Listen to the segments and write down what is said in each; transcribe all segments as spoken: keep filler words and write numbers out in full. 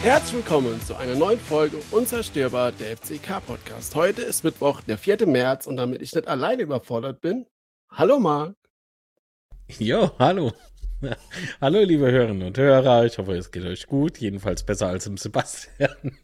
Herzlich willkommen zu einer neuen Folge Unzerstörbar, der F C K-Podcast. Heute ist Mittwoch, der vierte März, und damit ich nicht alleine überfordert bin, hallo Marc. Jo, hallo. Hallo, liebe Hörerinnen und Hörer. Ich hoffe, es geht euch gut. Jedenfalls besser als im Sebastian.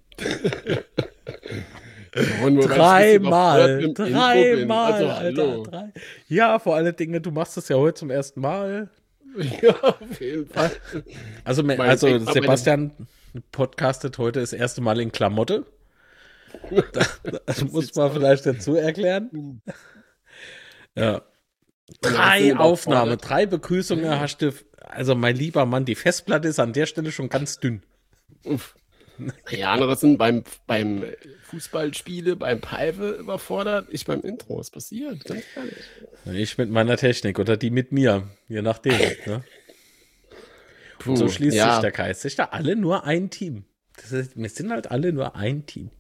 Und nur, weil ich ein bisschen Dreimal, überfordert im Intro bin. dreimal, Also, Alter. hallo. Drei. Ja, vor allen Dingen, du machst es ja heute zum ersten Mal. Ja, auf jeden Fall. Also, me- Mein also Ex- meine- Sebastian podcastet heute das erste Mal in Klamotte. Das muss man vielleicht dazu erklären. Ja. Drei Aufnahmen, drei Begrüßungen hast du. Also, mein lieber Mann, die Festplatte ist an der Stelle schon ganz dünn. Uff. Ja, andere sind beim, beim Fußballspiele, beim Pfeife überfordert. Ich beim Intro. Was passiert? Ganz ehrlich. Ich mit meiner Technik oder die mit mir, je nachdem. Ne? Puh, Und so schließt ja. sich der Kreis. Sich da alle nur ein Team. Das ist, wir sind halt alle nur ein Team.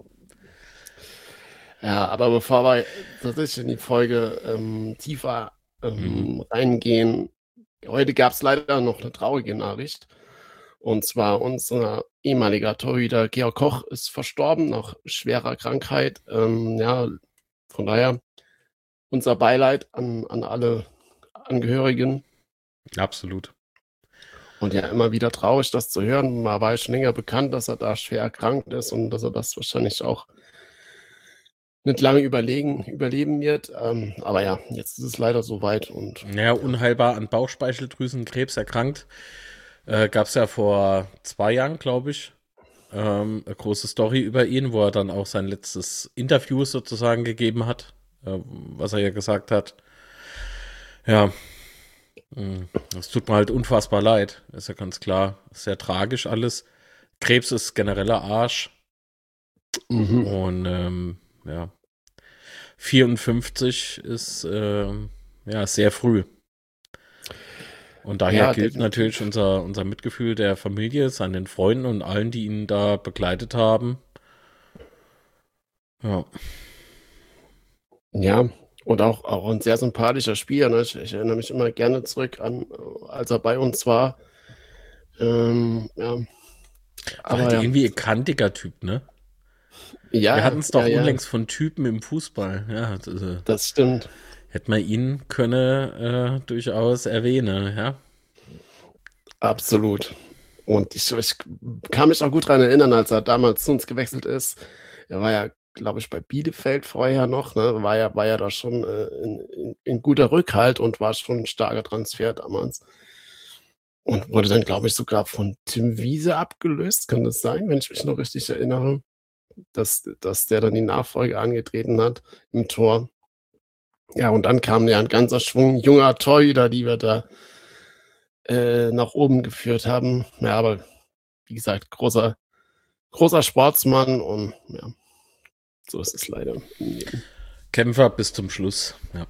Ja, aber bevor wir tatsächlich in die Folge ähm, tiefer ähm, reingehen, heute gab es leider noch eine traurige Nachricht. Und zwar unser ehemaliger Torhüter Georg Koch ist verstorben nach schwerer Krankheit. Ähm, ja, von daher unser Beileid an, an alle Angehörigen. Absolut. Und ja, immer wieder traurig, das zu hören. Man war ja schon länger bekannt, dass er da schwer erkrankt ist und dass er das wahrscheinlich auch nicht lange überlegen, überleben wird. Ähm, aber ja, jetzt ist es leider soweit. Und Ja, unheilbar an Bauchspeicheldrüsenkrebs erkrankt. Äh, Gab es ja vor zwei Jahren, glaube ich, ähm, eine große Story über ihn, wo er dann auch sein letztes Interview sozusagen gegeben hat, äh, was er ja gesagt hat. Ja, es tut mir halt unfassbar leid, ist ja ganz klar. Sehr tragisch alles. Krebs ist genereller Arsch. mhm. Und ähm, ja, vierundfünfzig ist ähm, ja sehr früh. Und daher Ja, gilt definitiv. natürlich unser, unser Mitgefühl der Familie, seinen Freunden und allen, die ihn da begleitet haben. Ja, Ja, und auch, auch ein sehr sympathischer Spieler. Ne? Ich, ich erinnere mich immer gerne zurück an, äh, als er bei uns war. Ähm, ja. war Aber halt ja, irgendwie ein kantiger Typ, ne? ja, Wir hatten es doch ja, ja, unlängst von Typen im Fußball. Ja, das, äh, das stimmt. hätte man ihn können äh, durchaus erwähnen, ja. Absolut. Und ich, ich kann mich auch gut daran erinnern, als er damals zu uns gewechselt ist. Er war ja, glaube ich, bei Bielefeld vorher noch, ne? War ja, war ja da schon äh, in, in, in guter Rückhalt und war schon ein starker Transfer damals. Und wurde dann, glaube ich, sogar von Tim Wiese abgelöst. Kann das sein, wenn ich mich noch richtig erinnere, dass, dass der dann die Nachfolge angetreten hat im Tor. Ja, und dann kam ja ein ganzer Schwung junger Torhüter, die wir da äh, nach oben geführt haben. Ja, aber wie gesagt, großer, großer Sportsmann und ja, so ist es leider im Leben. Kämpfer bis zum Schluss, ja.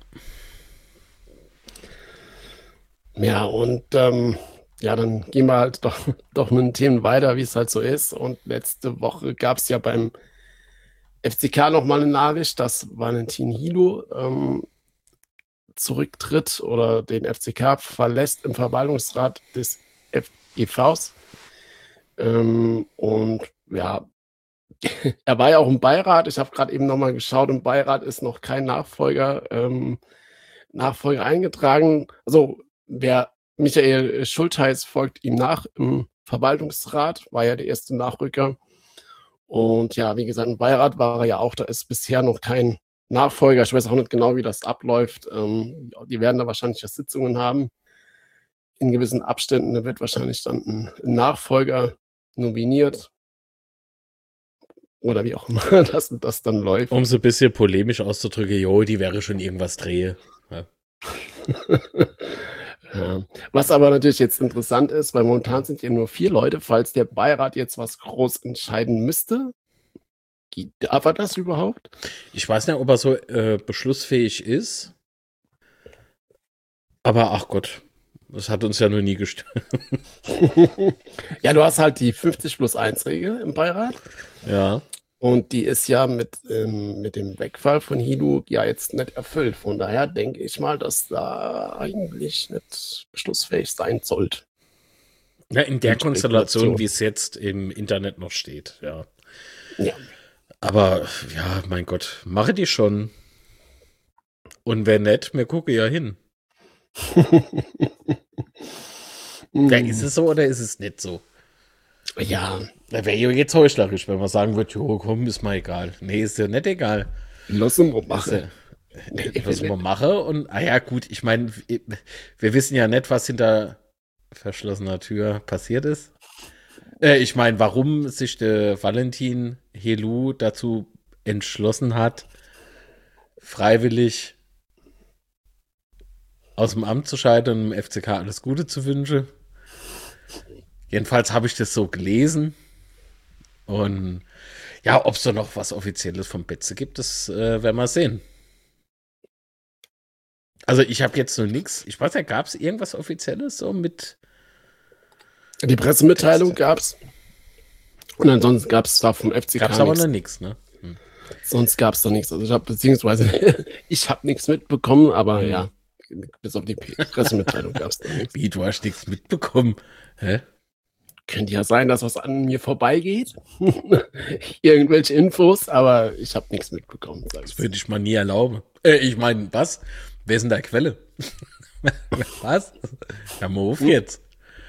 Ja, und ähm, ja, dann gehen wir halt doch, doch mit den Themen weiter, wie es halt so ist. Und letzte Woche gab es ja beim F C K nochmal eine Nachricht, dass Valentin Hilo ähm, zurücktritt oder den F C K verlässt im Verwaltungsrat des F E Vs. Ähm, und ja, er war ja auch im Beirat. Ich habe gerade eben nochmal geschaut, im Beirat ist noch kein Nachfolger, ähm, Nachfolger eingetragen. Also wer Michael Schultheiß folgt ihm nach im Verwaltungsrat, war ja der erste Nachrücker. Und ja, wie gesagt, im Beirat war er ja auch, da ist bisher noch kein Nachfolger. Ich weiß auch nicht genau, wie das abläuft. Ähm, die werden da wahrscheinlich ja Sitzungen haben. In gewissen Abständen da wird wahrscheinlich dann ein Nachfolger nominiert. Oder wie auch immer das, das dann läuft. Um so ein bisschen polemisch auszudrücken, jo, die wäre schon irgendwas drehe. Ja. Ja. Was aber natürlich jetzt interessant ist, weil momentan sind ja nur vier Leute, falls der Beirat jetzt was groß entscheiden müsste. Darf er das überhaupt? Ich weiß nicht, ob er so äh, beschlussfähig ist. Aber ach Gott, das hat uns ja noch nie gestört. Ja, du hast halt die fünfzig plus eins Regel im Beirat. Ja. Und die ist ja mit, ähm, mit dem Wegfall von Hilo ja jetzt nicht erfüllt. Von daher denke ich mal, dass da eigentlich nicht beschlussfähig sein sollte. Ja, in der Und Konstellation, Spekulation. wie es jetzt im Internet noch steht, ja. Ja. Aber ja, mein Gott, mache die schon. Und wer nicht, mir gucke ja hin. Ja, ist es so oder ist es nicht so? Ja, Da wäre ja jetzt heuchlerisch, wenn man sagen würde, jo, komm, ist mal egal. Nee, ist ja nicht egal. lass uns mal Ist machen. ja, was man mache und, ah ja, gut, ich meine, wir wissen ja nicht, was hinter verschlossener Tür passiert ist. Äh, ich meine, warum sich der Valentin Helu dazu entschlossen hat, freiwillig aus dem Amt zu scheiden und dem F C K alles Gute zu wünschen. Jedenfalls habe ich das so gelesen. Und ja, ob es da noch was Offizielles vom Betze gibt, das äh, werden wir sehen. Also ich habe jetzt noch nichts. Ich weiß ja, gab es irgendwas Offizielles so mit... Die Pressemitteilung gab es. Und ansonsten gab es da vom F C K Gab es aber nichts. noch nichts, ne? Hm. Sonst gab es da nichts. Also ich habe beziehungsweise ich habe nichts mitbekommen, aber Hm. ja, bis auf die Pressemitteilung gab es da nichts. Wie, du hast nichts mitbekommen? Hä? Könnte ja sein, dass was an mir vorbeigeht. Irgendwelche Infos, aber ich habe nichts mitbekommen. sag Das ich. würde ich mal nie erlauben. Äh, ich meine, was? Wer ist denn da Quelle? Was? Ja, mal auf jetzt.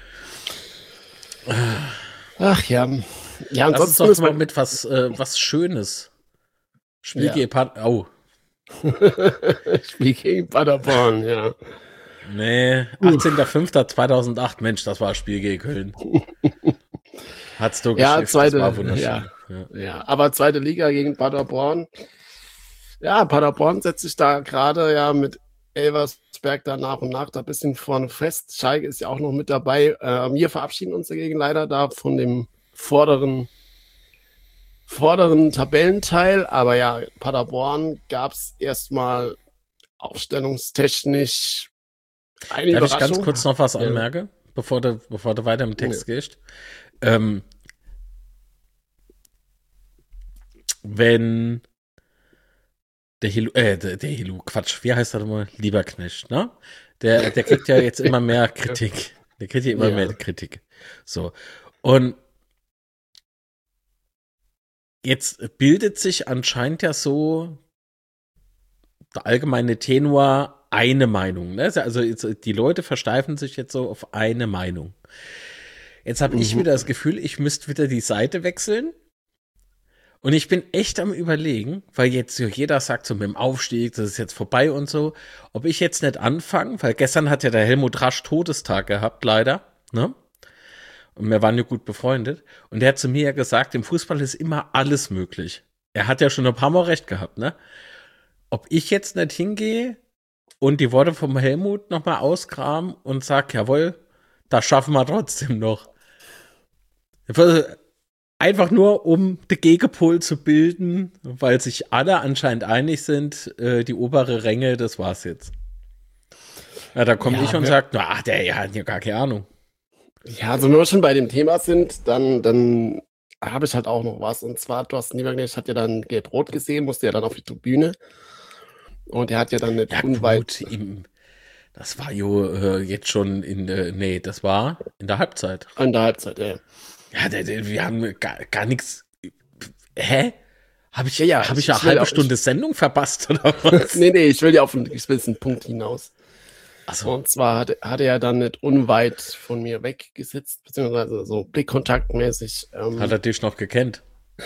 Ach ja. Ja, Lass uns ansonsten doch ist mal man, mit was, äh, was Schönes. Spiel Ja. gegen Pat- Oh, Spiel gegen Paderborn, ja. nee. achtzehnter fünfter zweitausendacht. Mensch, das war ein Spiel gegen Köln. Hat's du Ja, geschafft, zweite, das war wunderschön. ja. Ja. Ja, aber zweite Liga gegen Paderborn. Ja, Paderborn setzt sich da gerade ja mit Elversberg da nach und nach da ein bisschen vorne fest. Schalke ist ja auch noch mit dabei. Äh, wir verabschieden uns dagegen leider da von dem vorderen, vorderen Tabellenteil. Aber ja, Paderborn gab es erstmal aufstellungstechnisch eine Darf ich Überraschung. ganz kurz noch was Ja. anmerken, bevor du, bevor du weiter im Text gehst? Ähm, wenn der Hilu, äh, der, der Hilu, Quatsch, wie heißt er nochmal? Lieberknecht, ne? Der, der kriegt ja jetzt immer mehr Kritik. Der kriegt ja immer Ja. mehr Kritik. So. Und jetzt bildet sich anscheinend ja so der allgemeine Tenor eine Meinung. Ne? Also jetzt, die Leute versteifen sich jetzt so auf eine Meinung. Jetzt habe ich Mhm. wieder das Gefühl, ich müsste wieder die Seite wechseln. Und ich bin echt am Überlegen, weil jetzt so jeder sagt so mit dem Aufstieg, das ist jetzt vorbei und so, ob ich jetzt nicht anfange, weil gestern hat ja der Helmut Rasch Todestag gehabt, leider, ne? Und wir waren ja gut befreundet. Und der hat zu mir ja gesagt, im Fußball ist immer alles möglich. Er hat ja schon ein paar Mal recht gehabt, ne? Ob ich jetzt nicht hingehe und die Worte vom Helmut nochmal auskramen und sag, jawohl, das schaffen wir trotzdem noch. Einfach nur, um den Gegenpol zu bilden, weil sich alle anscheinend einig sind, äh, die obere Ränge, das war's jetzt. Ja, da komme Ja, ich und wer- sage, na, der, der hat ja gar keine Ahnung. Ja, also wenn wir schon bei dem Thema sind, dann, dann habe ich halt auch noch was. Und zwar, Thorsten Lieberknecht hat ja dann gelb-rot gesehen, musste ja dann auf die Tribüne. Und er hat ja dann nicht Ja, unweit gut, im, das war jo äh, jetzt schon in, äh, nee, das war in der Halbzeit. an der Halbzeit, ja. Ja, der, der, wir haben gar, gar nichts. Hä? Habe ich, Ja, ja, hab ich- ich eine ich will halbe auch- Stunde Sendung verpasst oder was? Nee, nee, ich will ja auf einen gewissen Punkt hinaus. Achso, Und zwar hat, hat er dann nicht unweit von mir weggesetzt, beziehungsweise so blickkontaktmäßig. Ähm, hat er dich noch gekannt?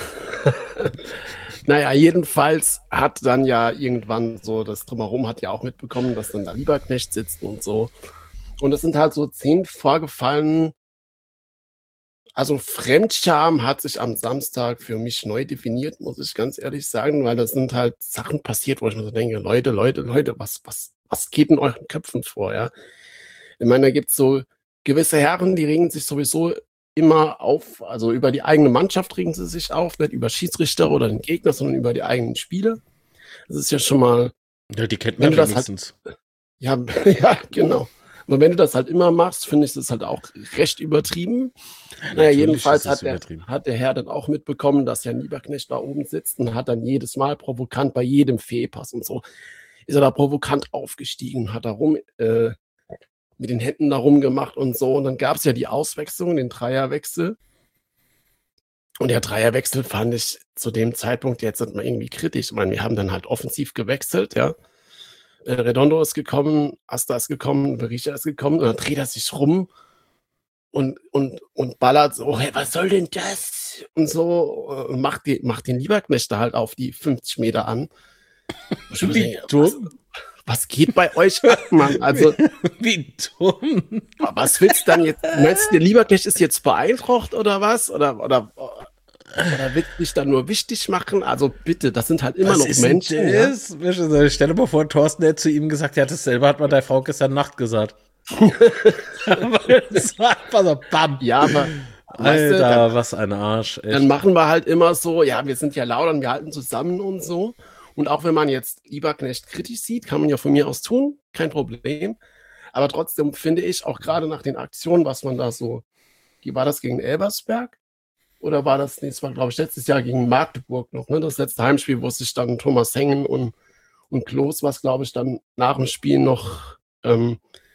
Naja, jedenfalls hat dann ja irgendwann so das Drumherum hat ja auch mitbekommen, dass dann da Lieberknecht sitzt und so. Und es sind halt so zehn vorgefallen. Also Fremdscham hat sich am Samstag für mich neu definiert, muss ich ganz ehrlich sagen, weil das sind halt Sachen passiert, wo ich mir so denke, Leute, Leute, Leute, was, was, was geht in euren Köpfen vor, ja? Ich meine, da gibt's so gewisse Herren, die regen sich sowieso immer auf, also über die eigene Mannschaft regen sie sich auf, nicht über Schiedsrichter oder den Gegner, sondern über die eigenen Spieler. Das ist ja schon mal, Ja, die kennt Wenn man du das halt- wenigstens. ja, ja, genau. Aber wenn du das halt immer machst, finde ich das halt auch recht übertrieben. Naja, Natürlich jedenfalls ist es hat der, übertrieben. hat der Herr dann auch mitbekommen, dass Herr Lieberknecht da oben sitzt und hat dann jedes Mal provokant bei jedem Fehlpass und so ist er da provokant aufgestiegen, hat da rum, äh, mit den Händen da rumgemacht und so. Und dann gab es ja die Auswechslung, den Dreierwechsel. Und der Dreierwechsel fand ich zu dem Zeitpunkt jetzt mal irgendwie kritisch. Ich meine, wir haben dann halt offensiv gewechselt, ja. Äh, Redondo ist gekommen, Asta ist gekommen, Berisha ist gekommen und dann dreht er sich rum und, und, und ballert so, hey, was soll denn das? Und so und macht, die, macht den Lieberknecht da halt auf die fünfzig Meter an. Und Wie denke, dumm. Was, was geht bei euch ab, Mann? Also, Wie dumm. was willst du dann jetzt? Meinst du, der Lieberknecht ist jetzt beeindruckt oder was? Oder, oder, oder willst du dich dann nur wichtig machen? Also bitte, das sind halt immer Was noch ist Menschen. Denn das? Ja? Stell dir mal vor, Thorsten hätte zu ihm gesagt, ja, dasselbe hat man deiner Frau gestern Nacht gesagt. Das war einfach so, bam. Ja, aber Alter, weißt du, dann, was ein Arsch. Echt. Dann machen wir halt immer so, ja, wir sind ja laut und wir halten zusammen und so. Und auch wenn man jetzt Lieberknecht kritisch sieht, kann man ja von mir aus tun, kein Problem. Aber trotzdem finde ich, auch gerade nach den Aktionen, was man da so, wie war das gegen Elversberg? Oder war das, nee, das war, glaube ich, letztes Jahr gegen Magdeburg noch, ne? Das letzte Heimspiel, wo sich dann Thomas Hengen und, und Klos, was, glaube ich, dann nach dem Spiel noch ähm,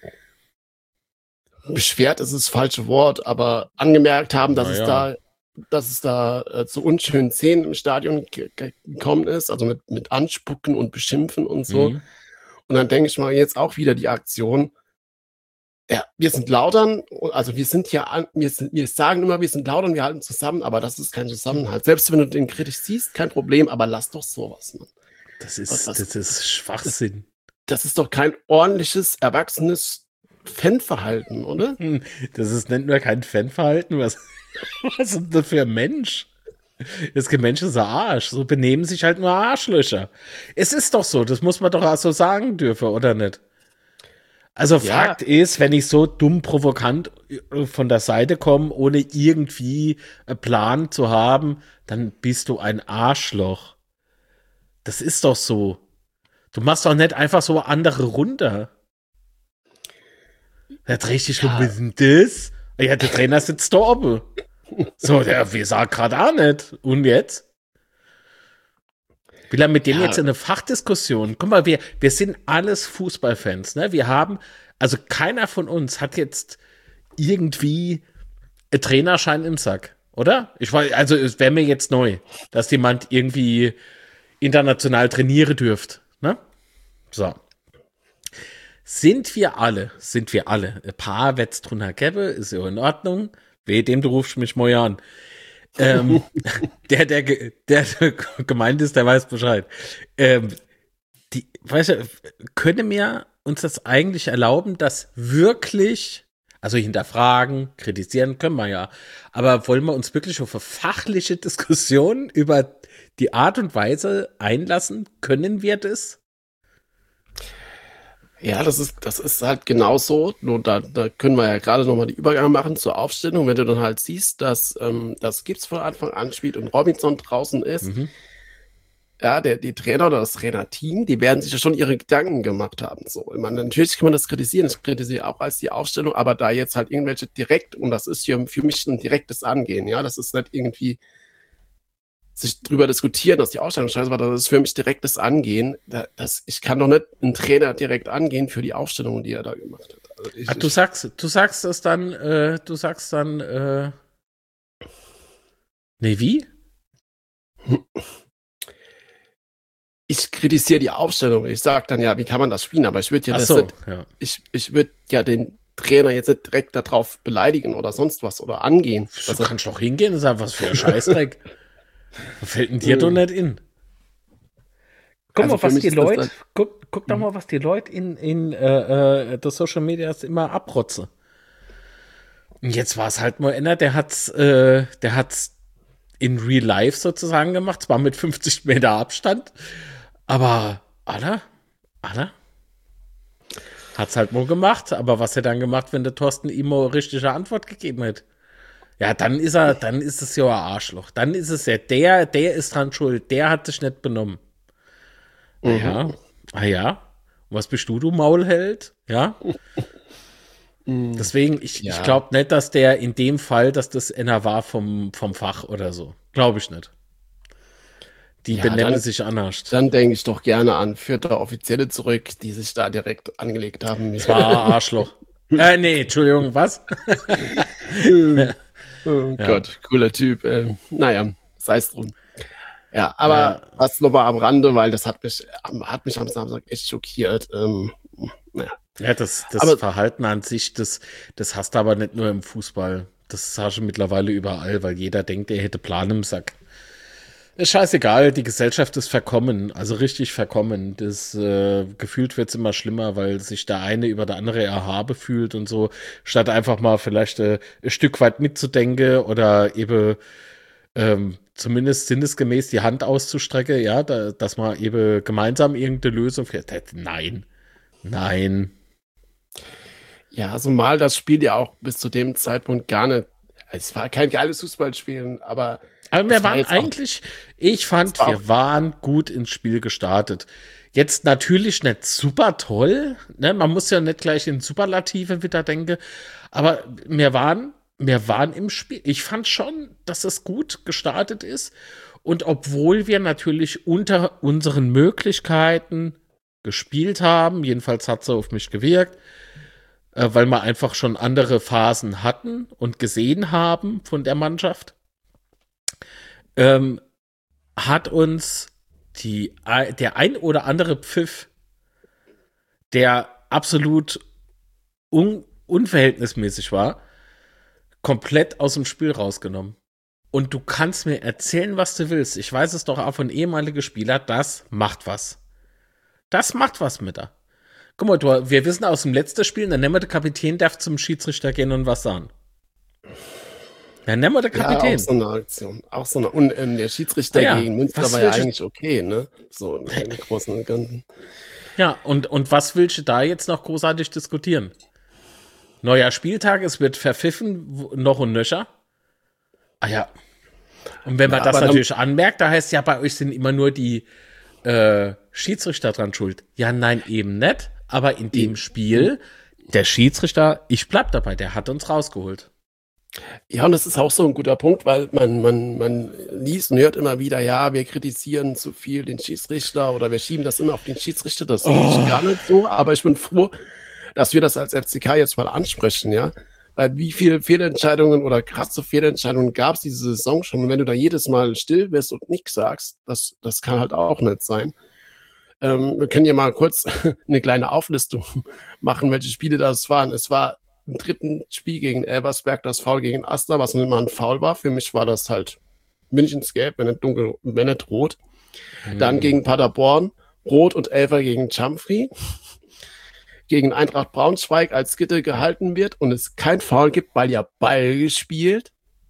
beschwert ist das falsche Wort, aber angemerkt haben, dass, es, ja. da, dass es da äh, zu unschönen Szenen im Stadion ge- ge- gekommen ist, also mit, mit Anspucken und Beschimpfen und so. Mhm. Und dann denke ich mal jetzt auch wieder die Aktion, ja, wir sind Lautern, also wir sind ja, an, wir, sind, wir sagen immer, wir sind Lautern, wir halten zusammen, aber das ist kein Zusammenhalt. Selbst wenn du den kritisch siehst, kein Problem, aber lass doch sowas, Mann. Das ist, Was- was- das ist Schwachsinn. Das ist doch kein ordentliches, erwachsenes Fanverhalten, oder? Hm, Das ist nicht nur kein Fanverhalten, was, was ist das für ein Mensch? Das Mensch ist ein Arsch. So benehmen sich halt nur Arschlöcher. Es ist doch so, das muss man doch auch so sagen dürfen, oder nicht? Also Ja. Fakt ist, wenn ich so dumm provokant von der Seite komme, ohne irgendwie einen Plan zu haben, dann bist du ein Arschloch. Das ist doch so. Du machst doch nicht einfach so andere runter. Der dreht dich schon, Ja. was ist denn das? Ja, der Trainer sitzt da oben. So, der, wir sagen gerade auch nicht. Und jetzt? Will er mit dem Ja. jetzt in eine Fachdiskussion? Guck mal, wir, wir sind alles Fußballfans, ne? Wir haben, also keiner von uns hat jetzt irgendwie einen Trainerschein im Sack, oder? Ich weiß, also es wäre mir jetzt neu, dass jemand irgendwie international trainieren dürft, ne? So. Sind wir alle, sind wir alle, ein paar wird's drunter gäbe, ist ja in Ordnung. Weh, dem du rufst mich mal an. ähm, der, der, ge- der, der gemeint ist, der weiß Bescheid. Ähm, die, weißt du, können wir uns das eigentlich erlauben, dass wirklich, also hinterfragen, kritisieren können wir ja, aber wollen wir uns wirklich auf eine fachliche Diskussion über die Art und Weise einlassen? Können wir das? Ja, das ist, das ist halt genauso. Nur da, da können wir ja gerade nochmal die Übergang machen zur Aufstellung. Wenn du dann halt siehst, dass ähm, das Gibbs von Anfang an spielt und Robinson draußen ist, Mhm. ja, der, die Trainer oder das Trainerteam, die werden sich ja schon ihre Gedanken gemacht haben. So, ich meine, natürlich kann man das kritisieren, ich kritisiere auch als die Aufstellung, aber da jetzt halt irgendwelche direkt, und das ist hier für mich ein direktes Angehen, ja, das ist nicht irgendwie sich drüber diskutieren, dass die Aufstellung scheiße war, das ist für mich direktes Angehen. Da, das, ich kann doch nicht einen Trainer direkt angehen für die Aufstellung, die er da gemacht hat. Also ich, Ach, du ich, sagst, du sagst es dann, äh, du sagst dann, äh, nee, wie? ich kritisiere die Aufstellung. Ich sage dann ja, wie kann man das spielen? Aber ich würde ja Ach das so, nicht, ja. ich, ich würde ja den Trainer jetzt nicht direkt darauf beleidigen oder sonst was oder angehen. Du dass er- kannst doch hingehen und sagen, was für ein Scheißdreck. Was fällt denn dir Mhm. doch nicht in? Guck Also mal, für was mich die ist das Leute, dann- guck, guck doch mal, was die Leute in, in äh, äh, der Social Media immer abrotze. Und jetzt war es halt mal einer, der hat's, äh, der hat's in Real Life sozusagen gemacht, zwar mit fünfzig Meter Abstand, aber, Alter, Alter, hat's halt mal gemacht, aber was er dann gemacht, wenn der Thorsten ihm mal eine richtige Antwort gegeben hat? Ja, dann ist er, dann ist es ja ein Arschloch. Dann ist es ja, der, der ist dran schuld, der hat sich nicht benommen. Ah ja, ah ja. Und was bist du, du Maulheld? Ja. Deswegen, ich, Ja. ich glaube nicht, dass der in dem Fall, dass das einer war vom, vom Fach oder so. Glaube ich nicht. Die Ja, benennen dann- sich anders. Dann denke ich doch gerne an vierte Offizielle zurück, die sich da direkt angelegt haben. Das war ein Arschloch. Äh, nee, Entschuldigung, was? Oh Ja. Gott, cooler Typ. Ähm, naja, sei es drum. Ja, aber Ja, was nochmal am Rande, weil das hat mich, hat mich am Samstag echt schockiert. Ähm, naja. ja das, das Aber Verhalten an sich, das, das hast du aber nicht nur im Fußball. Das hast du mittlerweile überall, weil jeder denkt, er hätte Plan im Sack. Ist scheißegal, die Gesellschaft ist verkommen, also richtig verkommen. Das äh, gefühlt wird's immer schlimmer, weil sich der eine über der andere erhabe fühlt und so, statt einfach mal vielleicht äh, ein Stück weit mitzudenken oder eben ähm, zumindest sinnesgemäß die Hand auszustrecken, ja, da, dass man eben gemeinsam irgendeine Lösung findet. Nein, nein. ja, zumal das Spiel ja auch bis zu dem Zeitpunkt gar nicht, es war kein geiles Fußballspiel, aber Aber wir es war waren jetzt auch, eigentlich, ich es fand, war auch, wir waren gut ins Spiel gestartet. Jetzt natürlich nicht super toll, ne? Man muss ja nicht gleich in Superlative wieder denken, aber wir waren, wir waren im Spiel. Ich fand schon, dass es gut gestartet ist. Und obwohl wir natürlich unter unseren Möglichkeiten gespielt haben, jedenfalls hat es auf mich gewirkt, äh, weil wir einfach schon andere Phasen hatten und gesehen haben von der Mannschaft, ähm, hat uns die, der ein oder andere Pfiff, der absolut un, unverhältnismäßig war, komplett aus dem Spiel rausgenommen. Und du kannst mir erzählen, was du willst. Ich weiß es doch auch von ehemaligen Spielern, das macht was. Das macht was mit da. Guck mal, du, wir wissen aus dem letzten Spiel, dann nehmen wir den Kapitän, darf zum Schiedsrichter gehen und was sagen. Dann nehmen wir den ja, auch Kapitän. so eine Aktion. Auch so eine, und ähm, der Schiedsrichter Ah ja, gegen Münster was war ja willst du- eigentlich okay, ne? So im im Großen und Ganzen. Ja, und, und was willst du da jetzt noch großartig diskutieren? Neuer Spieltag, es wird verpfiffen, wo- noch und nöcher. Ah ja. Und wenn man Ja, das aber dann- natürlich anmerkt, da heißt ja, bei euch sind immer nur die äh, Schiedsrichter dran schuld. Ja, nein, eben nicht. Aber in dem Spiel, der Schiedsrichter, ich bleib dabei, der hat uns rausgeholt. Ja, und das ist auch so ein guter Punkt, weil man, man, man liest und hört immer wieder, ja, wir kritisieren zu viel den Schiedsrichter oder wir schieben das immer auf den Schiedsrichter. Das sehe ich gar nicht so, aber ich bin froh, dass wir das als F C K jetzt mal ansprechen, ja. Weil wie viele Fehlentscheidungen oder krasse Fehlentscheidungen gab es diese Saison schon? Und wenn du da jedes Mal still bist und nichts sagst, das, das kann halt auch nicht sein. Ähm, wir können ja mal kurz eine kleine Auflistung machen, welche Spiele das waren. Es war im dritten Spiel gegen Elversberg das Foul gegen Asta, was nicht mal ein Foul war. Für mich war das halt Münchens Gelb, wenn nicht dunkel, wenn nicht rot. Dann gegen Paderborn, Rot und Elfer gegen Chamfri. Gegen Eintracht Braunschweig als Gitter gehalten wird und es kein Foul gibt, weil ja Ball gespielt.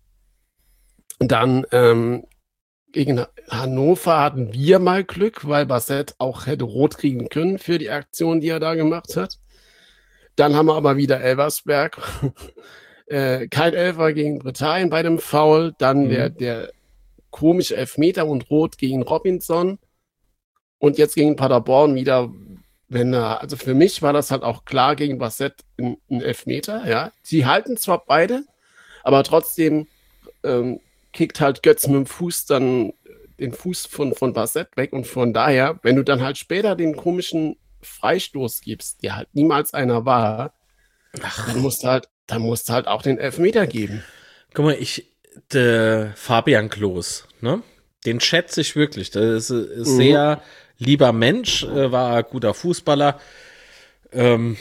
Und dann ähm, gegen Hannover hatten wir mal Glück, weil Bassett auch hätte rot kriegen können für die Aktion, die er da gemacht hat. Dann haben wir aber wieder Elversberg. äh, kein Elfer gegen Britannien bei dem Foul. Dann Mhm. der, der komische Elfmeter und Rot gegen Robinson. Und jetzt gegen Paderborn wieder, wenn er, also für mich war das halt auch klar gegen Bassett ein, ein Elfmeter, ja. Sie halten zwar beide, aber trotzdem ähm, kickt halt Götz mit dem Fuß dann den Fuß von, von Bassett weg und von daher, wenn du dann halt später den komischen Freistoß gibst, der halt niemals einer war, Ach, dann musst du halt, dann musst du halt auch den Elfmeter geben. guck mal, ich, der Fabian Klos, ne? Den schätze ich wirklich. Das ist ein sehr lieber Mensch, äh, war ein guter Fußballer. Ähm,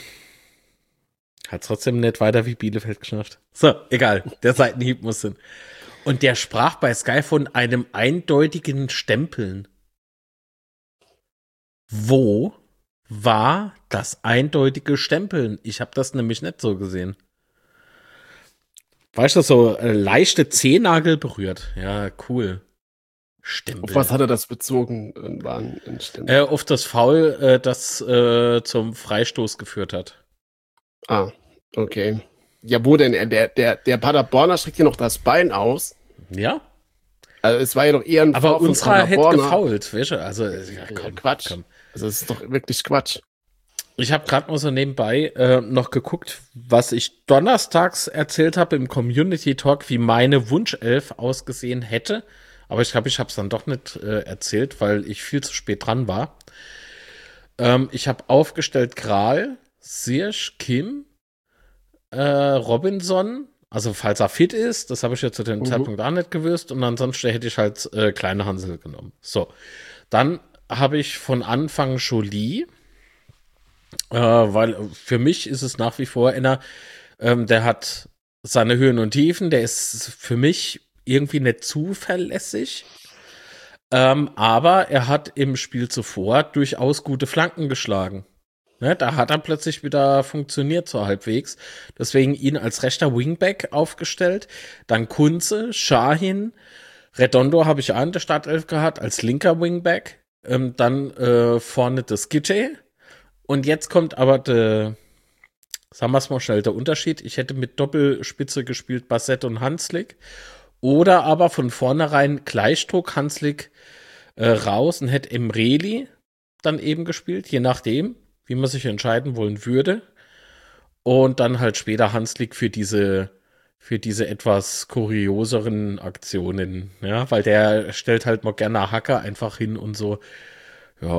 hat trotzdem nicht weiter wie Bielefeld geschafft. So, egal. Der Seitenhieb muss hin. Und der sprach bei Sky von einem eindeutigen Stempeln. Wo war das eindeutige Stempeln? Ich habe das nämlich nicht so gesehen. Weißt du, so äh, leichte Zehennagel berührt. Ja, cool. Stempel. Auf was hat er das bezogen? äh, War ein, ein Stempel. Äh, auf das Foul, äh, das äh, zum Freistoß geführt hat. Ah, okay. Ja, wo denn? Der, der, der Paderborner streckt ja noch das Bein aus. Ja, Also es war ja doch eher ein aber Foul von unserer hätte Paderborner. gefault, weißt du? Also, äh, ja, Ja, komm, Quatsch. komm. Also es ist doch wirklich Quatsch. Ich habe gerade mal so nebenbei äh, noch geguckt, was ich donnerstags erzählt habe im Community Talk, wie meine Wunschelf ausgesehen hätte. Aber ich glaube, ich habe es dann doch nicht äh, erzählt, weil ich viel zu spät dran war. Ähm, ich habe aufgestellt Kral, Sirsch, Kim, äh, Robinson, also falls er fit ist, das habe ich ja zu dem Mhm. Zeitpunkt auch nicht gewusst. Und ansonsten hätte ich halt äh, kleine Hansel genommen. So, dann habe ich von Anfang Jolie, äh, weil für mich ist es nach wie vor einer, ähm, der hat seine Höhen und Tiefen, der ist für mich irgendwie nicht zuverlässig. Ähm, aber er hat im Spiel zuvor durchaus gute Flanken geschlagen. Ne, da hat er plötzlich wieder funktioniert, so halbwegs. Deswegen ihn als rechter Wingback aufgestellt. Dann Kunze, Shahin, Redondo habe ich auch in der Startelf gehabt, als linker Wingback. Ähm, dann äh, vorne das Gitte. Und jetzt kommt aber der, sagen wir es mal schnell, der Unterschied. Ich hätte mit Doppelspitze gespielt, Bassett und Hanslik. Oder aber von vornherein Gleichdruck, Hanslik äh, raus und hätte Emreli dann eben gespielt, je nachdem, wie man sich entscheiden wollen würde. Und dann halt später Hanslik für diese, für diese etwas kurioseren Aktionen, ja, weil der stellt halt mal gerne Hacker einfach hin und so. Ja.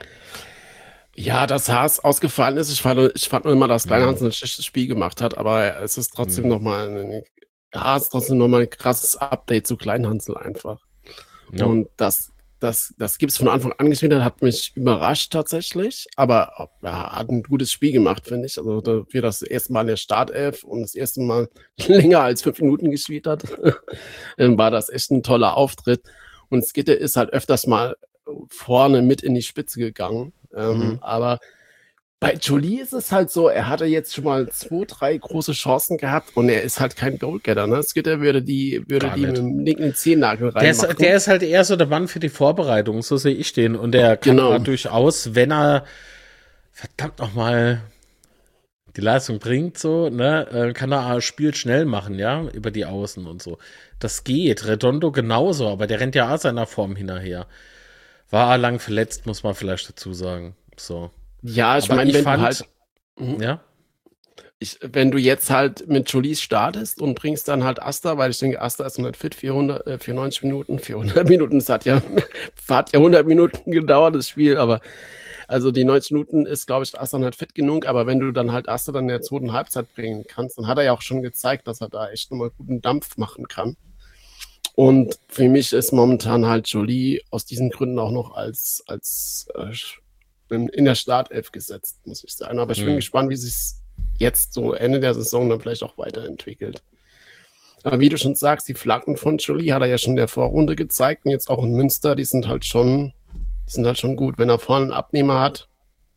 Ja, dass Haas ausgefallen ist. Ich fand, ich fand nur immer, dass Klein Mhm. Hans ein schlechtes Spiel gemacht hat, aber es ist trotzdem Mhm. nochmal ein, Haas trotzdem nochmal ein krasses Update zu Kleinhansel einfach. Ja. Und das, das, das gibt es von Anfang an gespielt, hat mich überrascht tatsächlich, aber er hat ein gutes Spiel gemacht, finde ich. Also für das erste Mal in der Startelf und das erste Mal länger als fünf Minuten gespielt hat, war das echt ein toller Auftritt. Und Skitte ist halt öfters mal vorne mit in die Spitze gegangen. Ähm, Mhm. aber bei Jolie ist es halt so, er hatte jetzt schon mal zwei, drei große Chancen gehabt und er ist halt kein Goalgetter. Ne? Skitter würde die, würde Gar die mit nicht. dem linken Zehennagel Der ist, reinmachen. der ist halt eher so der Mann für die Vorbereitung, so sehe ich den. Und der kann Genau. auch durchaus, wenn er verdammt nochmal die Leistung bringt, so, ne, äh, kann er ein Spiel schnell machen, ja, über die Außen und so. Das geht. Redondo genauso, aber der rennt ja auch seiner Form hinterher. War er lang verletzt, muss man vielleicht dazu sagen. So. Ja, ich Aber meine, ich wenn du fand, halt, mhm. ja, ich, wenn du jetzt halt mit Jolie startest und bringst dann halt Asta, weil ich denke, Asta ist noch nicht fit, vierhundert, äh, vierundneunzig Minuten, vierhundert Minuten, es hat ja, hat ja hundert Minuten gedauert, das Spiel, aber also die neunzig Minuten ist, glaube ich, Asta nicht fit genug, aber wenn du dann halt Asta dann in der zweiten Halbzeit bringen kannst, dann hat er ja auch schon gezeigt, dass er da echt nochmal guten Dampf machen kann. Und für mich ist momentan halt Jolie aus diesen Gründen auch noch als, als äh, in der Startelf gesetzt, muss ich sagen. Aber ich bin hm. gespannt, wie sich jetzt so Ende der Saison dann vielleicht auch weiterentwickelt. Aber wie du schon sagst, die Flanken von Jolie hat er ja schon in der Vorrunde gezeigt und jetzt auch in Münster, die sind halt schon, die sind halt schon gut. Wenn er vorne einen Abnehmer hat,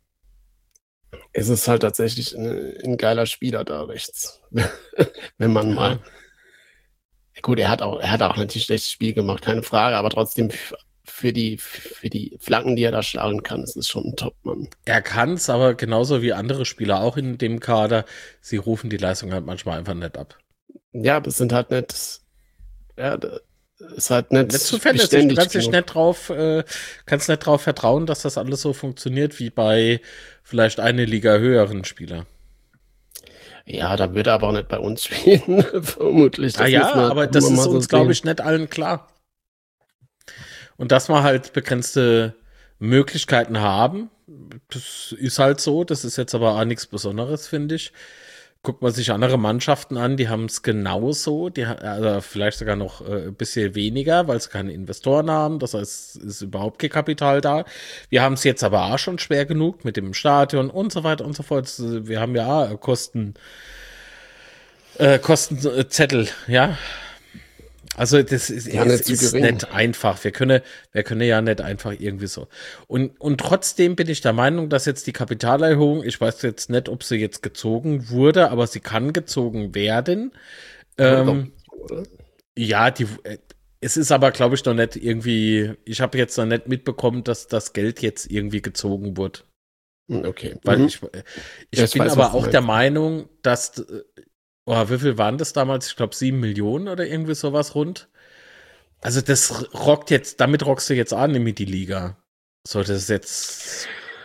ist es halt tatsächlich ein, ein geiler Spieler da rechts. Wenn man Ja. mal. Gut, er hat auch, er hat auch natürlich schlechtes Spiel gemacht, keine Frage, aber trotzdem für die, für die Flanken, die er da schlagen kann, ist es schon ein Top-Mann. Er kann es, aber genauso wie andere Spieler auch in dem Kader, sie rufen die Leistung halt manchmal einfach nicht ab. Ja, aber es sind halt nicht, ja, ist halt nicht, Nicht zufällig, du kannst dich nicht drauf, äh, kannst nicht drauf vertrauen, dass das alles so funktioniert wie bei vielleicht eine Liga höheren Spieler. Ja, da wird er aber auch nicht bei uns spielen, vermutlich. Ah ja, aber das ist uns, glaube ich, nicht allen klar. Und dass wir halt begrenzte Möglichkeiten haben, das ist halt so. Das ist jetzt aber auch nichts Besonderes, finde ich. Guckt man sich andere Mannschaften an, die haben es genauso, die also vielleicht sogar noch äh, ein bisschen weniger, weil sie keine Investoren haben, das heißt, es ist überhaupt kein Kapital da. Wir haben es jetzt aber auch schon schwer genug mit dem Stadion und so weiter und so fort. Wir haben ja auch Kosten, äh, Kostenzettel, ja. Also das ist, ja, ist, ist nicht einfach. Wir können, wir können ja nicht einfach irgendwie so. Und, und trotzdem bin ich der Meinung, dass jetzt die Kapitalerhöhung, ich weiß jetzt nicht, ob sie jetzt gezogen wurde, aber sie kann gezogen werden. Ähm, ja, die, es ist aber, glaube ich, noch nicht irgendwie, ich habe jetzt noch nicht mitbekommen, dass das Geld jetzt irgendwie gezogen wurde. Okay. Weil mhm. ich, ich ja, bin weiß, aber auch der Meinung, dass oh, wie viel waren das damals? Ich glaube, sieben Millionen oder irgendwie sowas rund. Also, das rockt jetzt, damit rockst du jetzt an mit die Liga. So, das ist jetzt.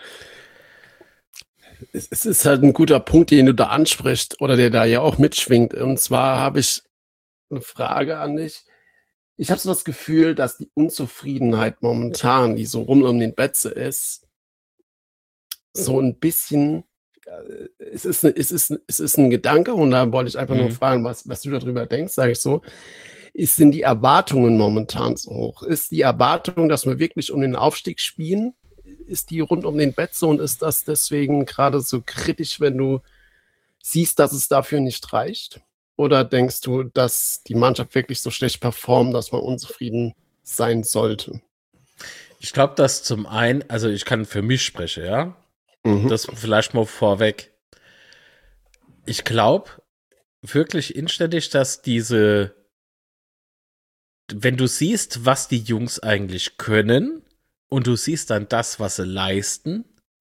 Es, es ist halt ein guter Punkt, den du da ansprichst oder der da ja auch mitschwingt. Und zwar habe ich eine Frage an dich. Ich habe so das Gefühl, dass die Unzufriedenheit momentan, die so rum um den Betze ist, so ein bisschen äh, es ist, es ist, es ist ein Gedanke und da wollte ich einfach nur Mhm. fragen, was, was du darüber denkst, sage ich so. Ist, sind die Erwartungen momentan so hoch? Ist die Erwartung, dass wir wirklich um den Aufstieg spielen? Ist die rund um den Bett so und ist das deswegen gerade so kritisch, wenn du siehst, dass es dafür nicht reicht? Oder denkst du, dass die Mannschaft wirklich so schlecht performt, dass man unzufrieden sein sollte? Ich glaube, dass zum einen, also ich kann für mich sprechen, ja. Mhm. Das vielleicht mal vorweg. Ich glaube wirklich inständig, dass diese, wenn du siehst, was die Jungs eigentlich können und du siehst dann das, was sie leisten,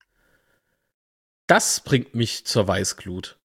das bringt mich zur Weißglut.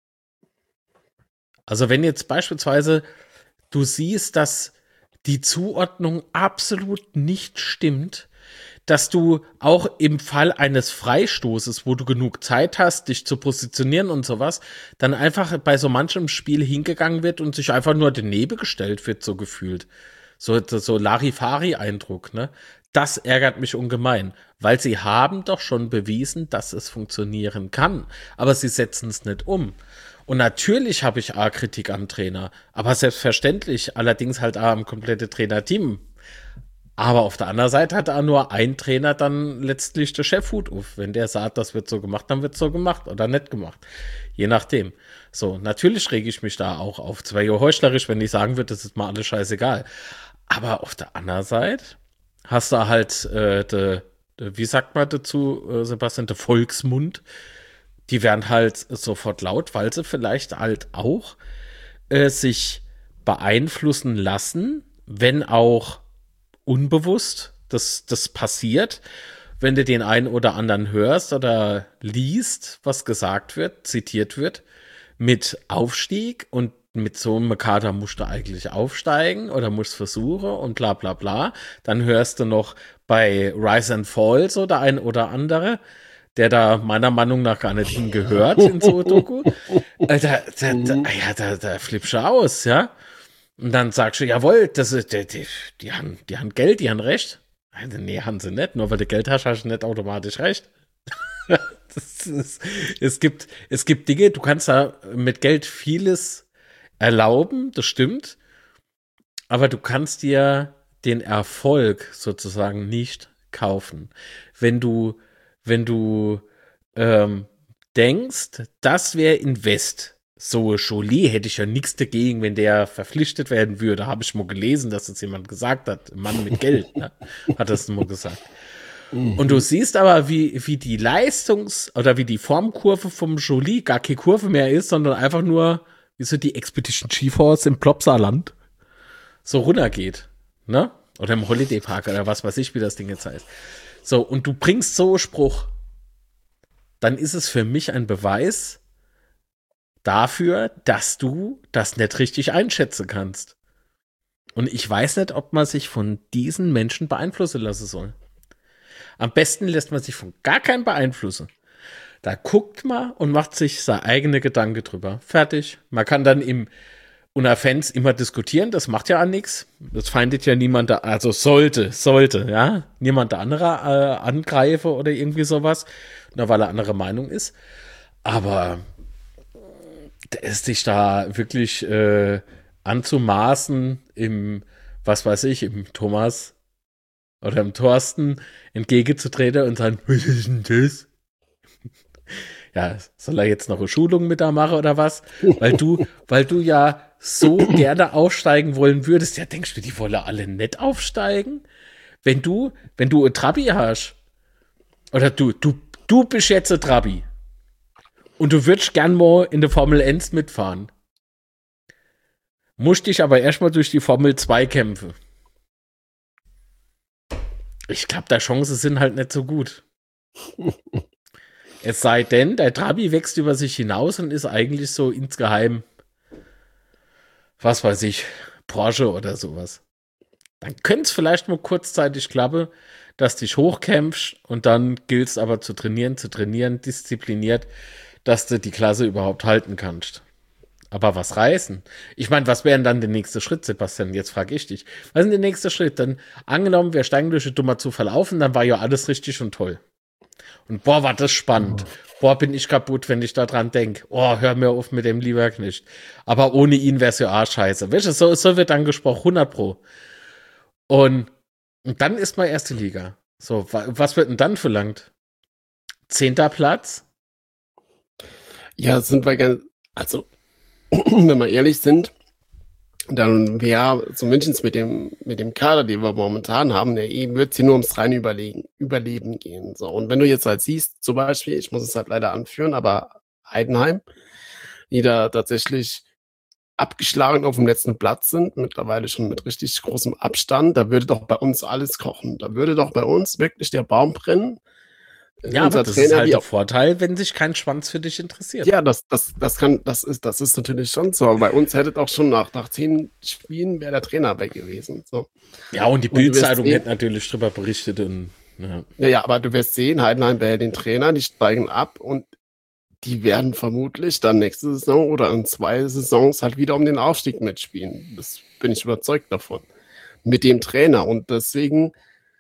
Also wenn jetzt beispielsweise du siehst, dass die Zuordnung absolut nicht stimmt, dass du auch im Fall eines Freistoßes, wo du genug Zeit hast, dich zu positionieren und sowas, dann einfach bei so manchem Spiel hingegangen wird und sich einfach nur daneben gestellt wird, so gefühlt. So, so Larifari-Eindruck, ne? Das ärgert mich ungemein, weil sie haben doch schon bewiesen, dass es funktionieren kann, aber sie setzen es nicht um. Und natürlich habe ich A, Kritik am Trainer, aber selbstverständlich, allerdings halt A, am komplette Trainerteam. Aber auf der anderen Seite hat auch nur ein Trainer dann letztlich der Chefhut auf. Wenn der sagt, das wird so gemacht, dann wird so gemacht oder nicht gemacht. Je nachdem. So, natürlich rege ich mich da auch auf. Zwar ja heuchlerisch, wenn ich sagen würde, das ist mal alles scheißegal. Aber auf der anderen Seite hast du halt, äh, de, de, wie sagt man dazu, äh, Sebastian, der Volksmund. Die werden halt sofort laut, weil sie vielleicht halt auch äh, sich beeinflussen lassen, wenn auch unbewusst, dass das passiert, wenn du den einen oder anderen hörst oder liest, was gesagt wird, zitiert wird, mit Aufstieg und mit so einem Kader musst du eigentlich aufsteigen oder musst versuchen und bla bla bla. Dann hörst du noch bei Rise and Fall so der ein oder andere, der da meiner Meinung nach gar nicht hingehört in so Doku. Äh, da, da, da, ja, da, da flippst du aus, ja. Und dann sagst du, jawohl, das ist, die, die, die, haben, die haben Geld, die haben Recht. Also, nee, haben sie nicht. Nur weil du Geld hast, hast du nicht automatisch Recht. das ist, es, gibt, es gibt Dinge, du kannst da mit Geld vieles erlauben, das stimmt. Aber du kannst dir den Erfolg sozusagen nicht kaufen. Wenn du, wenn du ähm, denkst, das wäre Invest. So, Jolie hätte ich ja nichts dagegen, wenn der verpflichtet werden würde. Habe ich mal gelesen, dass das jemand gesagt hat. Ein Mann mit Geld, ne? Hat das mal gesagt. Und du siehst aber, wie, wie die Leistungs- oder wie die Formkurve vom Jolie gar keine Kurve mehr ist, sondern einfach nur, wie so die Expedition GeForce im Plopsaland so runtergeht, ne? Oder im Holiday Park oder was weiß ich, wie das Ding jetzt heißt. So, und du bringst so einen Spruch, dann ist es für mich ein Beweis dafür, dass du das nicht richtig einschätzen kannst. Und ich weiß nicht, ob man sich von diesen Menschen beeinflussen lassen soll. Am besten lässt man sich von gar keinem beeinflussen. Da guckt man und macht sich seine eigene Gedanken drüber. Fertig. Man kann dann im unter Fans immer diskutieren, das macht ja auch nichts. Das feindet ja niemand, da, also sollte, sollte, ja, niemand der andere äh, angreifen oder irgendwie sowas, nur weil er andere Meinung ist. Aber es sich da wirklich äh, anzumaßen im, was weiß ich, im Thomas oder im Thorsten entgegenzutreten und sagen, was ist denn das? Ja, soll er jetzt noch eine Schulung mit da machen oder was? Weil du, weil du ja so gerne aufsteigen wollen würdest. Ja, denkst du, die wollen alle nicht aufsteigen? Wenn du, wenn du ein Trabi hast, oder du, du, du bist jetzt ein Trabi und du würdest gern mal in der Formel eins mitfahren, musst dich aber erstmal durch die Formel zwei kämpfen. Ich glaube, die Chancen sind halt nicht so gut. Es sei denn, der Trabi wächst über sich hinaus und ist eigentlich so insgeheim, was weiß ich, Porsche oder sowas. Dann könnte es vielleicht mal kurzzeitig klappen, dass du dich hochkämpfst und dann gilt es aber zu trainieren, zu trainieren, diszipliniert, dass du die Klasse überhaupt halten kannst. Aber was reißen? Ich meine, was wäre denn dann der nächste Schritt, Sebastian? Jetzt frage ich dich. Was ist denn der nächste Schritt? Dann angenommen, wir steigen durch den dummer Zufall auf und dann war ja alles richtig und toll. Und boah, war das spannend. Boah, bin ich kaputt, wenn ich da dran denke. Oh, hör mir auf mit dem Lieberknecht. Aber ohne ihn wär's ja auch scheiße. Weißt du, so, so wird dann gesprochen, hundert Pro. Und, und dann ist mal erste Liga. So, wa, was wird denn dann verlangt? Zehnter Platz? Ja, sind wir ganz, also, wenn wir ehrlich sind, dann wäre zumindest mit dem, mit dem Kader, den wir momentan haben, der eben wird sie nur ums reine Überlegen, Überleben gehen. So. Und wenn du jetzt halt siehst, zum Beispiel, ich muss es halt leider anführen, aber Heidenheim, die da tatsächlich abgeschlagen auf dem letzten Platz sind, mittlerweile schon mit richtig großem Abstand, da würde doch bei uns alles kochen. Da würde doch bei uns wirklich der Baum brennen. Ja, aber das ist halt der Vorteil, wenn sich kein Schwanz für dich interessiert. Ja, das, das, das kann, das ist, das ist natürlich schon so. Aber bei uns hätte auch schon nach, nach zehn Spielen wäre der Trainer weg gewesen. So. Ja, und die Bild-Zeitung hätte natürlich drüber berichtet. Und, ja. ja, ja, aber du wirst sehen, Heidenheim behält den Trainer, die steigen ab und die werden vermutlich dann nächste Saison oder in zwei Saisons halt wieder um den Aufstieg mitspielen. Das bin ich überzeugt davon. Mit dem Trainer. Und deswegen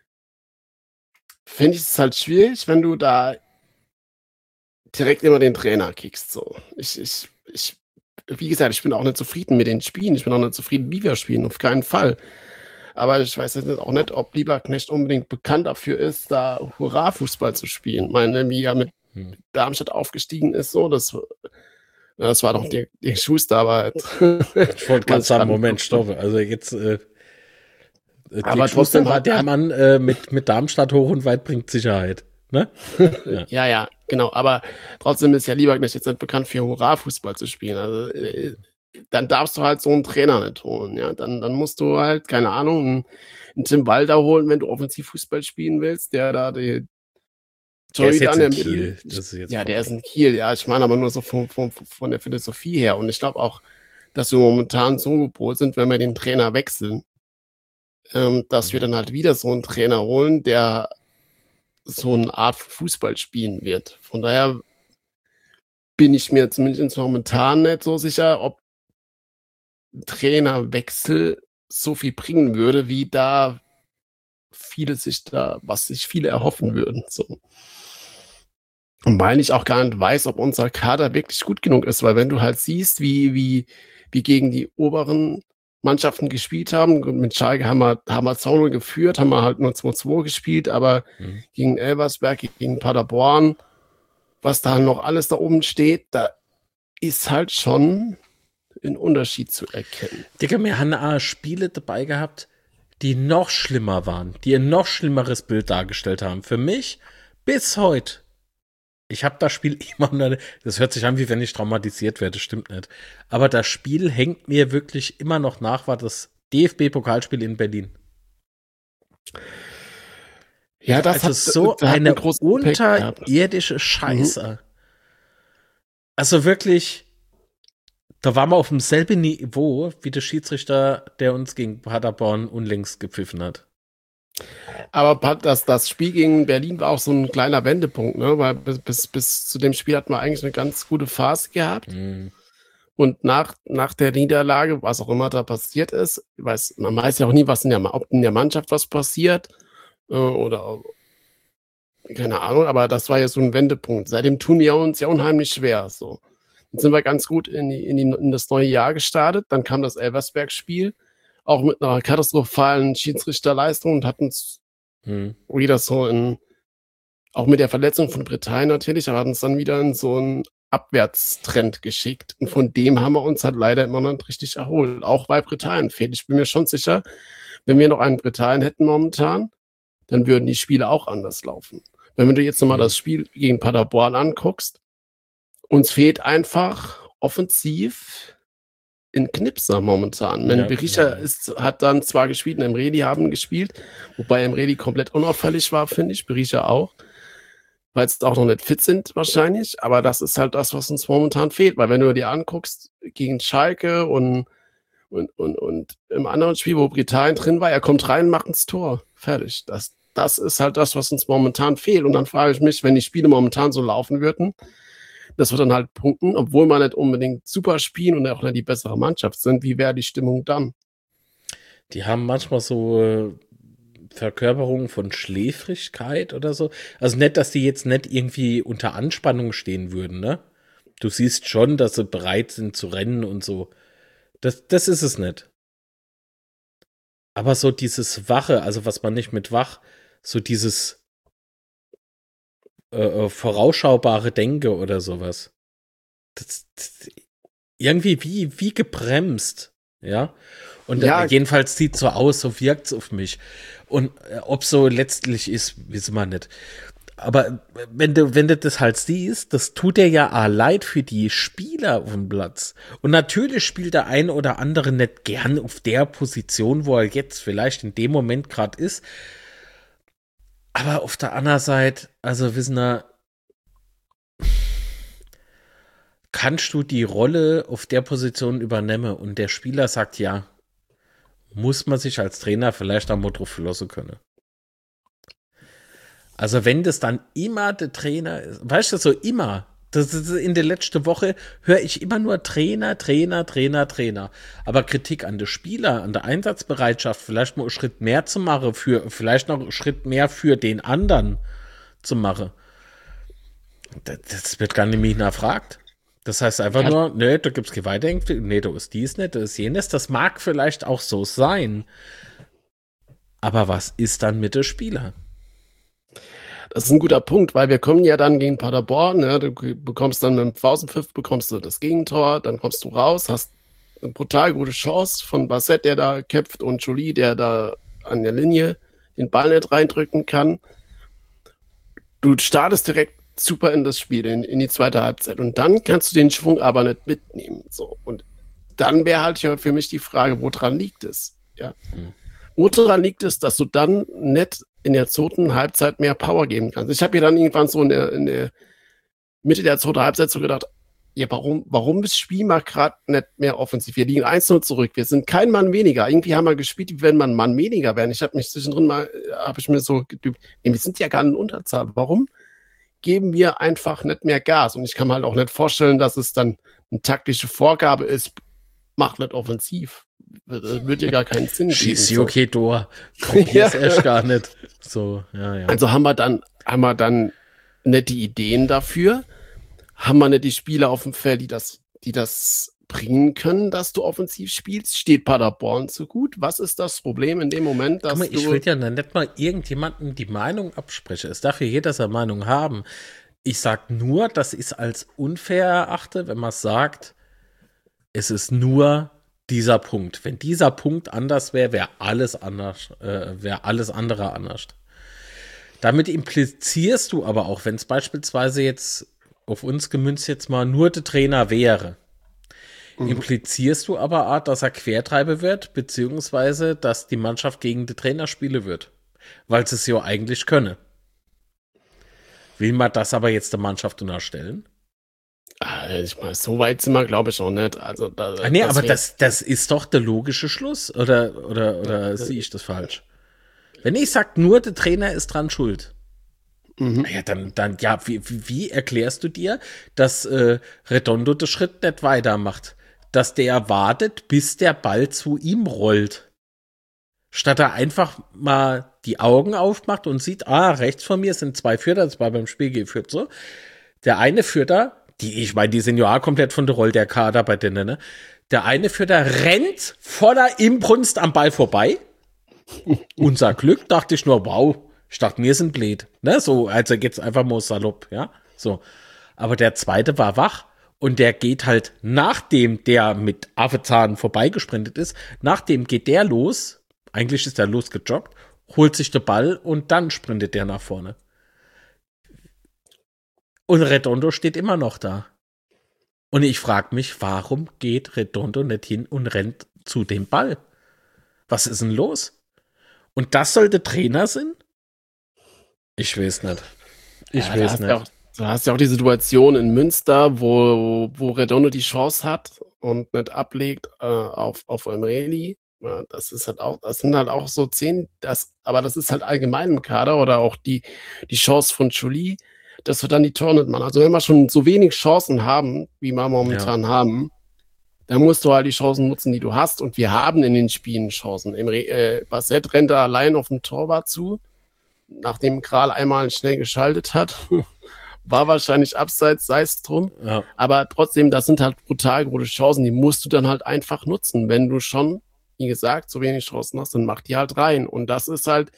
finde ich es halt schwierig, wenn du da direkt immer den Trainer kickst. So. Ich, ich, ich, wie gesagt, ich bin auch nicht zufrieden mit den Spielen. Ich bin auch nicht zufrieden, wie wir spielen, auf keinen Fall. Aber ich weiß jetzt auch nicht, ob Lieberknecht unbedingt bekannt dafür ist, da Hurra-Fußball zu spielen. Ich meine, wie er mit hm. Darmstadt aufgestiegen ist, so, das, das war doch der, der Schuster, aber ich wollte gerade sagen, Moment, stopp. Also jetzt äh, aber trotzdem war der Mann äh, mit, mit Darmstadt hoch und weit bringt Sicherheit. Ne? Ja. ja, ja, genau. Aber trotzdem ist ja Lieberknecht jetzt nicht bekannt für Hurra-Fußball zu spielen. Also äh, dann darfst du halt so einen Trainer nicht holen. Ja, dann, dann musst du halt, keine Ahnung, einen, einen Tim Walter holen, wenn du Offensivfußball spielen willst, der da die der ist jetzt in Kiel. Das ist jetzt ja, der ist in Kiel. Ja, ich meine aber nur so von, von, von der Philosophie her. Und ich glaube auch, dass wir momentan so gepolt sind, wenn wir den Trainer wechseln, ähm, dass wir dann halt wieder so einen Trainer holen, der so eine Art Fußball spielen wird. Von daher bin ich mir zumindest momentan nicht so sicher, ob ein Trainerwechsel so viel bringen würde, wie da viele sich da, was sich viele erhoffen würden. So. Und weil ich auch gar nicht weiß, ob unser Kader wirklich gut genug ist, weil wenn du halt siehst, wie, wie, wie gegen die oberen Mannschaften gespielt haben, mit Schalke haben wir, haben wir zwei null geführt, haben wir halt nur zwei zwei gespielt, aber mhm. gegen Elversberg, gegen Paderborn, was da noch alles da oben steht, da ist halt schon ein Unterschied zu erkennen. Digga, wir haben auch Spiele dabei gehabt, die noch schlimmer waren, die ein noch schlimmeres Bild dargestellt haben. Für mich bis heute. Ich habe das Spiel immer noch, das hört sich an, wie wenn ich traumatisiert werde, stimmt nicht. Aber das Spiel hängt mir wirklich immer noch nach, war das D F B-Pokalspiel in Berlin. Ja, das also hat so das eine hat unterirdische Scheiße. Mhm. Also wirklich, da waren wir auf demselben Niveau wie der Schiedsrichter, der uns gegen Paderborn unlängst gepfiffen hat. Aber das, das Spiel gegen Berlin war auch so ein kleiner Wendepunkt, ne? Weil bis, bis, bis zu dem Spiel hatten wir eigentlich eine ganz gute Phase gehabt. Mhm. Und nach, nach der Niederlage, was auch immer da passiert ist, weiß, man weiß ja auch nie, was in der, ob in der Mannschaft was passiert äh, oder keine Ahnung, aber das war ja so ein Wendepunkt. Seitdem tun wir uns ja unheimlich schwer. So. Dann sind wir ganz gut in, die, in, die, in das neue Jahr gestartet. Dann kam das Elversberg-Spiel, auch mit einer katastrophalen Schiedsrichterleistung und hatten uns hm. wieder so in, auch mit der Verletzung von Britannien natürlich, aber hatten uns dann wieder in so einen Abwärtstrend geschickt. Und von dem haben wir uns halt leider immer noch nicht richtig erholt. Auch bei Britannien fehlt. Ich bin mir schon sicher, wenn wir noch einen Britannien hätten momentan, dann würden die Spiele auch anders laufen. Wenn du jetzt nochmal hm. das Spiel gegen Paderborn anguckst, uns fehlt einfach offensiv in Knipser momentan. Wenn ja, Berisha ja. ist, hat dann zwar gespielt, und Emredi haben gespielt, wobei Emredi komplett unauffällig war, finde ich, Berisha auch, weil es auch noch nicht fit sind wahrscheinlich, aber das ist halt das, was uns momentan fehlt, weil wenn du dir anguckst, gegen Schalke und, und, und, und im anderen Spiel, wo Britannien drin war, er kommt rein, macht ins Tor, fertig. Das, das ist halt das, was uns momentan fehlt und dann frage ich mich, wenn die Spiele momentan so laufen würden, das wird dann halt punkten, obwohl man nicht unbedingt super spielen und auch nicht die bessere Mannschaft sind. Wie wäre die Stimmung dann? Die haben manchmal so, Verkörperung von Schläfrigkeit oder so. Also nicht, dass die jetzt nicht irgendwie unter Anspannung stehen würden, ne? Du siehst schon, dass sie bereit sind zu rennen und so. Das, das ist es nicht. Aber so dieses Wache, also was man nicht mit wach, so dieses äh, vorausschaubare Denke oder sowas. Das, das, irgendwie wie, wie gebremst, ja. Und ja, äh, jedenfalls sieht so aus, so wirkt es auf mich. Und äh, ob so letztlich ist, wissen wir nicht. Aber wenn du, wenn du das halt siehst, das tut dir ja auch leid für die Spieler auf dem Platz. Und natürlich spielt der eine oder andere nicht gern auf der Position, wo er jetzt vielleicht in dem Moment gerade ist. Aber auf der anderen Seite, also wissen wir, kannst du die Rolle auf der Position übernehmen und der Spieler sagt ja, muss man sich als Trainer vielleicht am Motto verlassen können. Also wenn das dann immer der Trainer ist, weißt du, so immer, das ist in der letzten Woche höre ich immer nur Trainer, Trainer, Trainer, Trainer. Aber Kritik an den Spieler, an der Einsatzbereitschaft, vielleicht mal einen Schritt mehr zu machen, für, vielleicht noch einen Schritt mehr für den anderen zu machen. Das, das wird gar nicht mehr nachfragt. Das heißt einfach ja. nur, nee, da gibt es keine Weiterentwicklung, nee, da ist dies nicht, da ist jenes. Das mag vielleicht auch so sein. Aber was ist dann mit dem Spieler? Das ist ein guter Punkt, weil wir kommen ja dann gegen Paderborn, ne? Du bekommst dann mit dem Pausenpfiff bekommst du das Gegentor, dann kommst du raus, hast eine brutal gute Chance von Bassett, der da kämpft, und Jolie, der da an der Linie den Ball nicht reindrücken kann. Du startest direkt super in das Spiel, in, in die zweite Halbzeit, und dann kannst du den Schwung aber nicht mitnehmen. So. Und dann wäre halt ja für mich die Frage, woran liegt es? Ja. Hm. Woran liegt es, dass du dann nicht in der zweiten Halbzeit mehr Power geben kannst? Ich habe ja dann irgendwann so in der, in der Mitte der zweiten Halbzeit so gedacht, ja, warum, warum das Spiel mal gerade nicht mehr offensiv? Wir liegen eins null zurück, wir sind kein Mann weniger. Irgendwie haben wir gespielt, wie wenn man ein Mann weniger wären. Ich habe mich zwischendrin mal, habe ich mir so gedübt, nee, wir sind ja gar in Unterzahl. Warum geben wir einfach nicht mehr Gas? Und ich kann mir halt auch nicht vorstellen, dass es dann eine taktische Vorgabe ist, mach nicht offensiv. Das würde ja gar keinen Sinn geben. Schieß okay, Tor. Kopier's ja. Erst gar nicht. So, ja, ja. Also haben wir dann, haben wir dann nicht die Ideen dafür? Haben wir nicht die Spieler auf dem Feld, die das, die das bringen können, dass du offensiv spielst? Steht Paderborn so gut? Was ist das Problem in dem Moment, dass Guck mal, du... Ich will ja nicht mal irgendjemandem die Meinung absprechen. Es darf ja jeder seine Meinung haben. Ich sag nur, dass ich es als unfair erachte, wenn man sagt, es ist nur dieser Punkt. Wenn dieser Punkt anders wäre, wäre alles anders, äh, wäre alles andere anders. Damit implizierst du aber auch, wenn es beispielsweise jetzt auf uns gemünzt jetzt mal nur der Trainer wäre, mhm. implizierst du aber auch, dass er Quertreiber wird, beziehungsweise, dass die Mannschaft gegen den Trainer spielen wird. Weil sie es ja eigentlich könne. Will man das aber jetzt der Mannschaft unterstellen? Ich meine, so weit sind wir, glaube ich, noch nicht. Also, da, ah, nee, das aber das, das ist doch der logische Schluss. Oder, oder, oder ja, sehe ich das falsch? Wenn ich sage, nur der Trainer ist dran schuld, mhm. ja, dann, dann, ja, wie, wie erklärst du dir, dass äh, Redondo den Schritt nicht weitermacht? Dass der wartet, bis der Ball zu ihm rollt. Statt er einfach mal die Augen aufmacht und sieht, ah, rechts von mir sind zwei Führer, das war beim Spiel geführt so. Der eine Führer, die, ich meine, die sind ja auch komplett von der Rolle der Kader bei denen, ne? Der eine Führer rennt voller Imbrunst am Ball vorbei. Unser Glück, dachte ich nur, wow, ich dachte, wir sind blöd. Ne? So, also geht's einfach mal salopp, ja. So. Aber der zweite war wach und der geht halt, nachdem der mit Affenzahn vorbeigesprintet ist, nachdem geht der los, eigentlich ist der losgejoggt, holt sich den Ball und dann sprintet der nach vorne. Und Redondo steht immer noch da. Und ich frage mich, warum geht Redondo nicht hin und rennt zu dem Ball? Was ist denn los? Und das sollte Trainer sein? Ich weiß nicht. Ich ja, weiß nicht. Ja auch, du hast ja auch die Situation in Münster, wo, wo Redondo die Chance hat und nicht ablegt äh, auf, auf Emreli. Ja, das ist halt auch, das sind halt auch so zehn, das, aber das ist halt allgemein im Kader, oder auch die, die Chance von Jolie, dass wir dann die Tore nicht machen. Also wenn wir schon so wenig Chancen haben, wie wir momentan ja. haben, Da musst du halt die Chancen nutzen, die du hast. Und wir haben in den Spielen Chancen. Im Re äh, Bassett rennt da allein auf den Torwart zu, nachdem Kral einmal schnell geschaltet hat. War wahrscheinlich abseits, sei es drum. Ja. Aber trotzdem, das sind halt brutal gute Chancen, die musst du dann halt einfach nutzen. Wenn du schon, wie gesagt, so wenig Chancen hast, dann mach die halt rein. Und das ist halt,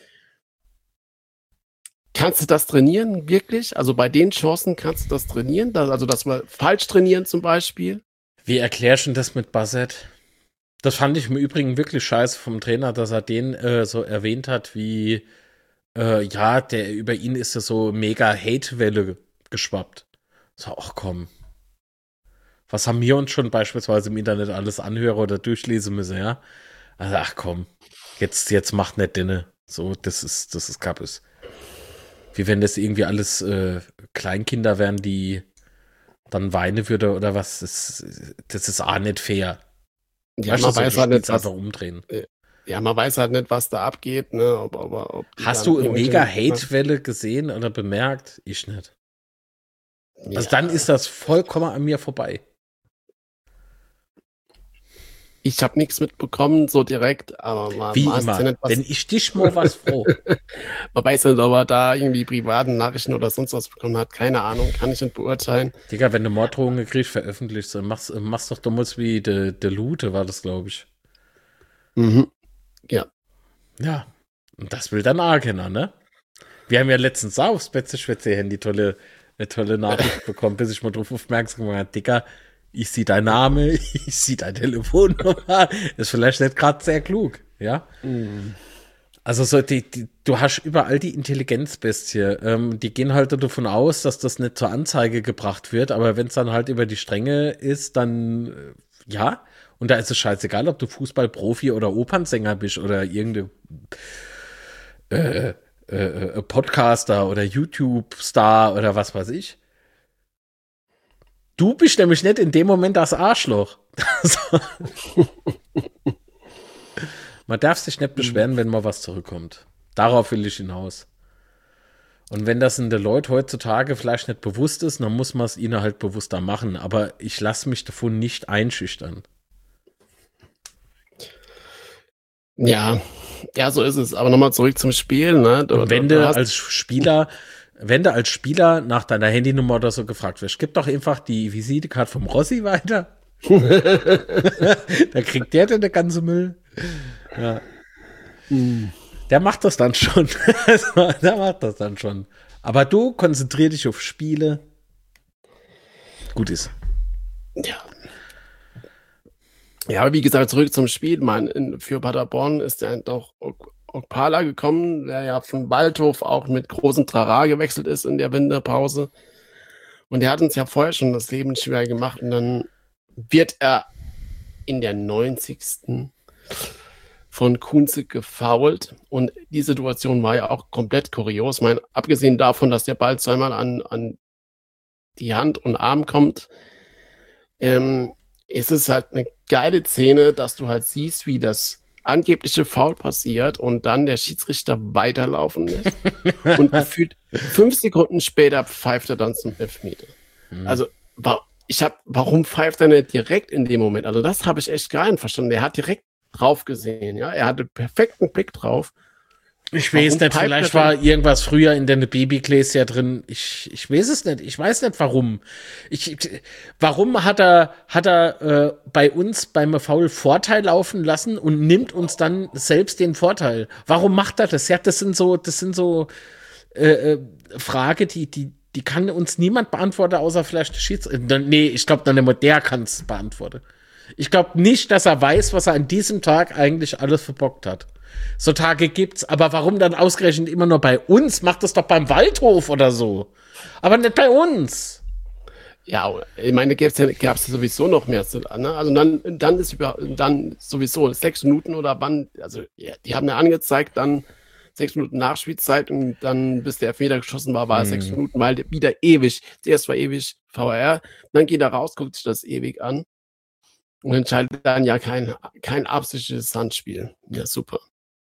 kannst du das trainieren, wirklich? Also bei den Chancen kannst du das trainieren? Das, also das mal falsch trainieren zum Beispiel? Wie erklärst du das mit Bassett? Das fand ich im Übrigen wirklich scheiße vom Trainer, dass er den äh, so erwähnt hat, wie, äh, ja, der über ihn ist ja so mega Hate-Welle geschwappt. So, ach komm. Was haben wir uns schon beispielsweise im Internet alles anhören oder durchlesen müssen, ja? Also, ach komm, jetzt, jetzt macht nicht Dinne. So, das ist, das ist Kappes. Wie wenn das irgendwie alles äh, Kleinkinder wären, die dann weinen würde oder was. Das, das ist auch nicht fair. Ja, man weiß halt nicht, was, umdrehen. Ja, man weiß halt nicht, was da abgeht. Ne? Ob, ob, ob Hast du eine mega Hate-Welle gesehen oder bemerkt? Ich nicht. Ja. Also dann ist das vollkommen an mir vorbei. Ich habe nichts mitbekommen, so direkt, aber man Wie immer, ja nicht, was wenn ich dich mal was froh. Man weiß nicht, ob er da irgendwie privaten Nachrichten oder sonst was bekommen hat. Keine Ahnung, kann ich nicht beurteilen. Digga, wenn du Morddrohungen kriegst, veröffentlichst du. Machst, machst doch damals wie der de Lute, war das, glaube ich. Mhm. Ja. Ja, und das will dann auch keiner, ne? Wir haben ja letztens auch aufs Betze-Schwätze-Handy tolle, eine tolle Nachricht bekommen, bis ich mal drauf aufmerksam gemacht habe. Digga, ich sehe deinen Namen, ich sehe deine Telefonnummer. Ist vielleicht nicht gerade sehr klug, ja? Mhm. Also so die, die, du hast überall die Intelligenzbestie. Ähm, die gehen halt davon aus, dass das nicht zur Anzeige gebracht wird, aber wenn es dann halt über die Stränge ist, dann äh, ja. Und da ist es scheißegal, ob du Fußballprofi oder Opernsänger bist oder irgendein äh, äh, äh, Podcaster oder YouTube-Star oder was weiß ich. Du bist nämlich nicht in dem Moment das Arschloch. Man darf sich nicht beschweren, wenn mal was zurückkommt. Darauf will ich hinaus. Und wenn das in den Leuten heutzutage vielleicht nicht bewusst ist, dann muss man es ihnen halt bewusster machen. Aber ich lasse mich davon nicht einschüchtern. Ja, ja, so ist es. Aber nochmal zurück zum Spiel. Ne? Du, Und wenn du, du als Spieler, wenn du als Spieler nach deiner Handynummer oder so gefragt wirst, gib doch einfach die Visitekarte vom Rossi weiter. Da kriegt der denn der ganze Müll. Ja. Hm. Der macht das dann schon. Der macht das dann schon. Aber du konzentrier dich auf Spiele. Gut ist. Ja. Ja, aber wie gesagt, zurück zum Spiel. Mein, für Paderborn ist ja doch Okpala gekommen, der ja von Waldhof auch mit großem Trara gewechselt ist in der Winterpause. Und der hat uns ja vorher schon das Leben schwer gemacht. Und dann wird er in der neunzigsten von Kunze gefoult. Und die Situation war ja auch komplett kurios. Ich meine, abgesehen davon, dass der Ball zweimal an, an die Hand und Arm kommt, ähm, ist es halt eine geile Szene, dass du halt siehst, wie das angebliche Foul passiert und dann der Schiedsrichter weiterlaufen lässt. Und gefühlt fünf Sekunden später pfeift er dann zum Elfmeter. Mhm. Also, ich hab, warum pfeift er nicht direkt in dem Moment? Also, das habe ich echt gar nicht verstanden. Der hat direkt drauf gesehen, ja. Er hatte perfekten Blick drauf. Ich weiß nicht, vielleicht war irgendwas früher in der Babygläser drin. Ich, ich weiß es nicht. Ich weiß nicht, warum. Ich, warum hat er, hat er äh, bei uns beim Foul Vorteil laufen lassen und nimmt uns dann selbst den Vorteil? Warum macht er das? Ja, das sind so, das sind so äh, Frage, die, die, die kann uns niemand beantworten, außer vielleicht der Schiedsrichter. Nee, ich glaube, dann immer der kann es beantworten. Ich glaube nicht, dass er weiß, was er an diesem Tag eigentlich alles verbockt hat. So Tage gibt's, aber warum dann ausgerechnet immer nur bei uns? Macht das doch beim Waldhof oder so. Aber nicht bei uns. Ja, ich meine, gab's ja, gab's ja sowieso noch mehr. Ne? Also dann, dann ist über, dann sowieso sechs Minuten oder wann, also ja, die haben ja angezeigt, dann sechs Minuten Nachspielzeit und dann, bis der Elfmeter geschossen war, war es hm. sechs Minuten, weil wieder ewig. Zuerst war ewig V A R, dann geht er raus, guckt sich das ewig an und entscheidet dann ja kein, kein absichtliches Handspiel. Ja, super.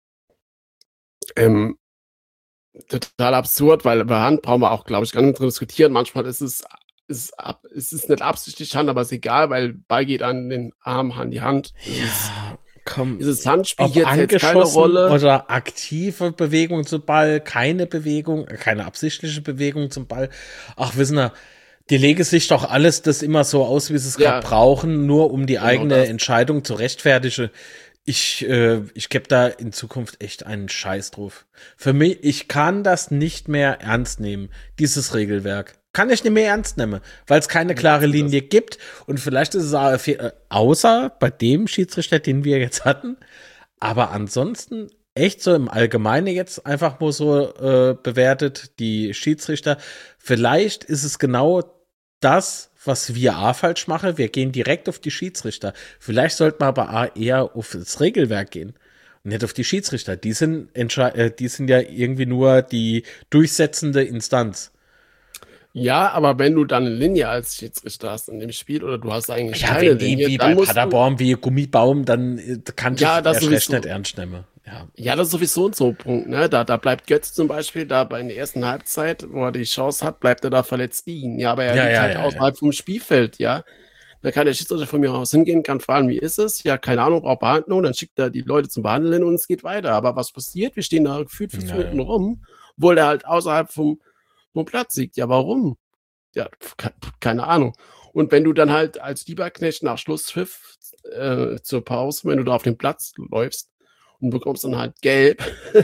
Ähm, total absurd, weil über Hand brauchen wir auch, glaube ich, gar nicht diskutieren. Manchmal ist es ist ab, es ist nicht absichtlich Hand, aber ist egal, weil Ball geht an den Arm, an die Hand. Ja, komm. Dieses Handspiel Ob jetzt jetzt keine angeschossen Rolle. oder aktive Bewegung zum Ball, keine Bewegung, keine absichtliche Bewegung zum Ball. Ach, wissen wir, die legen sich doch alles das immer so aus, wie sie es Ja. gerade brauchen, nur um die Genau eigene das. Entscheidung zu rechtfertigen. Ich, äh, ich gebe da in Zukunft echt einen Scheiß drauf. Für mich, ich kann das nicht mehr ernst nehmen, dieses Regelwerk. Kann ich nicht mehr ernst nehmen, weil es keine klare das- Linie gibt. Und vielleicht ist es auch, fe- äh, außer bei dem Schiedsrichter, den wir jetzt hatten. Aber ansonsten echt so im Allgemeinen jetzt einfach mal so äh, bewertet, die Schiedsrichter. Vielleicht ist es genau das, was wir A falsch machen. Wir gehen direkt auf die Schiedsrichter. Vielleicht sollten wir aber A eher auf das Regelwerk gehen und nicht auf die Schiedsrichter. Die sind, entsche- äh, die sind ja irgendwie nur die durchsetzende Instanz. Ja, aber wenn du dann eine Linie als Schiedsrichter hast in dem Spiel oder du hast eigentlich Ja, keine wenn die Linie, wie dann bei musst du, Paderborn wie Gummibaum, dann äh, kann ich Ja, das das erst recht sowieso. nicht ernst nehmen. Ja. ja, das ist sowieso so ein Punkt, ne? Da, da bleibt Götz zum Beispiel, da bei in der ersten Halbzeit, wo er die Chance hat, bleibt er da verletzt liegen. Ja, aber er Ja, liegt ja, halt ja, außerhalb vom Spielfeld, ja. Da kann der Schiedsrichter von mir aus hingehen, kann fragen, wie ist es? Ja, keine Ahnung, braucht Behandlung, dann schickt er die Leute zum Behandeln und es geht weiter. Aber was passiert? Wir stehen da gefühlt fünf Ja, Minuten ja. rum, obwohl der halt außerhalb vom, vom Platz liegt. Ja, warum? Ja, ke- keine Ahnung. Und wenn du dann halt als Lieberknecht nach Schlusspfiff äh, zur Pause, wenn du da auf den Platz läufst und bekommst dann halt gelb,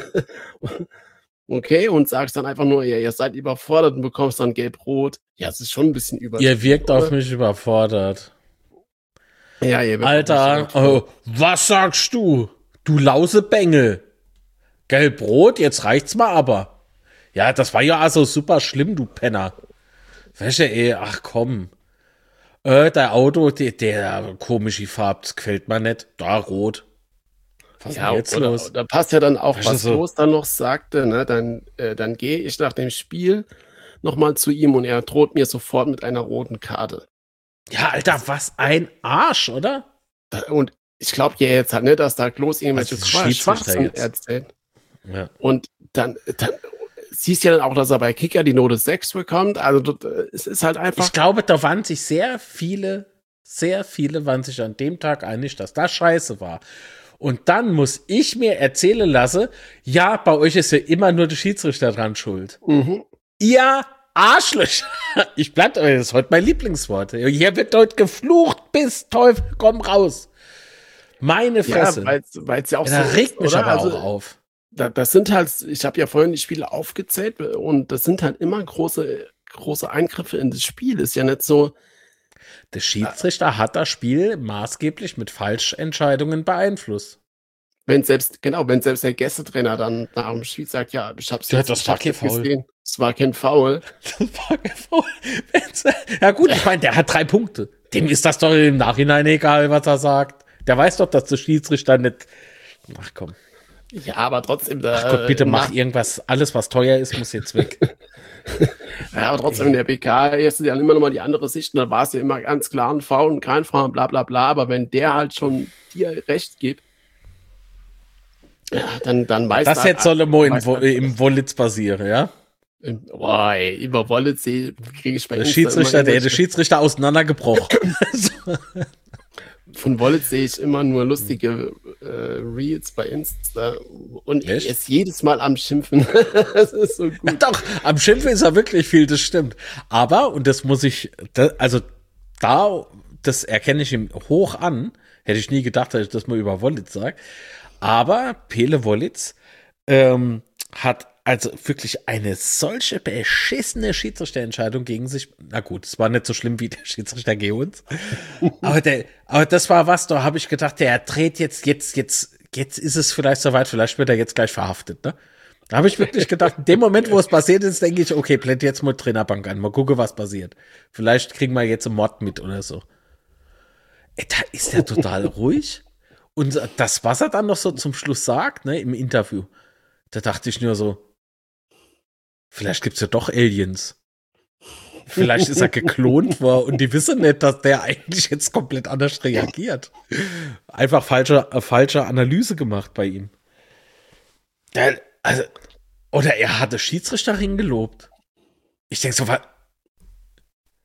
okay, und sagst dann einfach nur, ja, ihr seid überfordert und bekommst dann gelb-rot. Ja, es ist schon ein bisschen übertrieben. Ihr wirkt auf oder? mich überfordert. Ja, ihr wirkt Alter, auf mich überfordert. oh, was sagst du? Du Lausebengel. Gelb-Rot, jetzt reicht's mal aber. Ja, das war ja also super schlimm, du Penner. Weißt du, ey, ach komm. Äh, der Auto, der, der komische Farbe, das gefällt mir nicht. Da, rot. Was ist Ja, denn jetzt oder, los? da passt ja dann auch, Weißt du, was so- Los dann noch sagte, ne? Dann, äh, dann gehe ich nach dem Spiel nochmal zu ihm und er droht mir sofort mit einer roten Karte. Ja, Alter, was ein Arsch, oder? Da, und ich glaube ja jetzt halt nicht, dass da Klos irgendwelche Also Schiedsrichter Schwachsinn jetzt. erzählt. Ja. Und dann, dann siehst du ja dann auch, dass er bei Kicker die Note sechs bekommt. Also dort, äh, es ist halt einfach. Ich glaube, da waren sich sehr viele, sehr viele waren sich an dem Tag einig, dass das scheiße war. Und dann muss ich mir erzählen lassen, ja, bei euch ist ja immer nur der Schiedsrichter dran schuld. Mhm. Ihr Arschlöcher. Ich bleib, das ist heute mein Lieblingswort. Hier wird heute geflucht, bis Teufel, komm raus. Meine Fresse. Ja, weil es ja auch Ja, da so regt ist, mich oder? aber Also, auch auf. da, das sind halt, ich habe ja vorhin die Spiele aufgezählt und das sind halt immer große, große Eingriffe in das Spiel. Ist ja nicht so, Der Schiedsrichter hat das Spiel maßgeblich mit Falschentscheidungen beeinflusst. wenn selbst, genau, wenn selbst der Gästetrainer dann nach dem Spiel sagt, ja, ich hab's Ja, jetzt, das ich war hab's kein jetzt Foul. gesehen. Es war kein Foul. Das war gefaul. Ja gut, ich meine, der hat drei Punkte. Dem ist das doch im Nachhinein egal, was er sagt. Der weiß doch, dass der Schiedsrichter nicht... Ach komm. Ja, aber trotzdem, da, Ach Gott, bitte äh, mach nach- irgendwas. Alles, was teuer ist, muss jetzt weg. Ja, aber trotzdem in der B K ist ja immer noch mal die andere Sicht. Und da war es ja immer ganz klar ein Foul und kein Foul, bla bla bla. Aber wenn der halt schon dir recht gibt, ja, dann, dann weiß Das halt- jetzt soll mal in, weiß Wo- halt- im Wollitz passieren, ja? Boah, ey, über Wolle kriege ich bei Der Insta Schiedsrichter, immer der, der irgendwelche- Schiedsrichter auseinandergebrochen. Von Wollitz sehe ich immer nur lustige äh, Reels bei Insta und er Echt? ist jedes Mal am Schimpfen. Das ist so gut. Doch, am Schimpfen ist er wirklich viel, das stimmt. Aber, und das muss ich, da, also da, das erkenne ich ihm hoch an, hätte ich nie gedacht, dass ich das mal über Wollitz sage. Aber Pele Wollitz ähm, hat also wirklich eine solche beschissene Schiedsrichterentscheidung gegen sich. Na gut, es war nicht so schlimm wie der Schiedsrichter gegen uns. aber, der, aber das war was, da habe ich gedacht, der dreht jetzt, jetzt, jetzt, jetzt ist es vielleicht soweit, vielleicht wird er jetzt gleich verhaftet, ne? Da habe ich wirklich gedacht, in dem Moment, wo es passiert ist, denke ich, okay, blend jetzt mal Trainerbank an, mal gucken, was passiert. Vielleicht kriegen wir jetzt einen Mord mit oder so. Ey, da ist er total ruhig. Und das, was er dann noch so zum Schluss sagt, ne, im Interview, da dachte ich nur so, vielleicht gibt's ja doch Aliens. Vielleicht ist er geklont worden und die wissen nicht, dass der eigentlich jetzt komplett anders reagiert. Einfach falsche, äh, falsche Analyse gemacht bei ihm. Der, also, oder er hatte Schiedsrichterin gelobt. Ich denke so, was?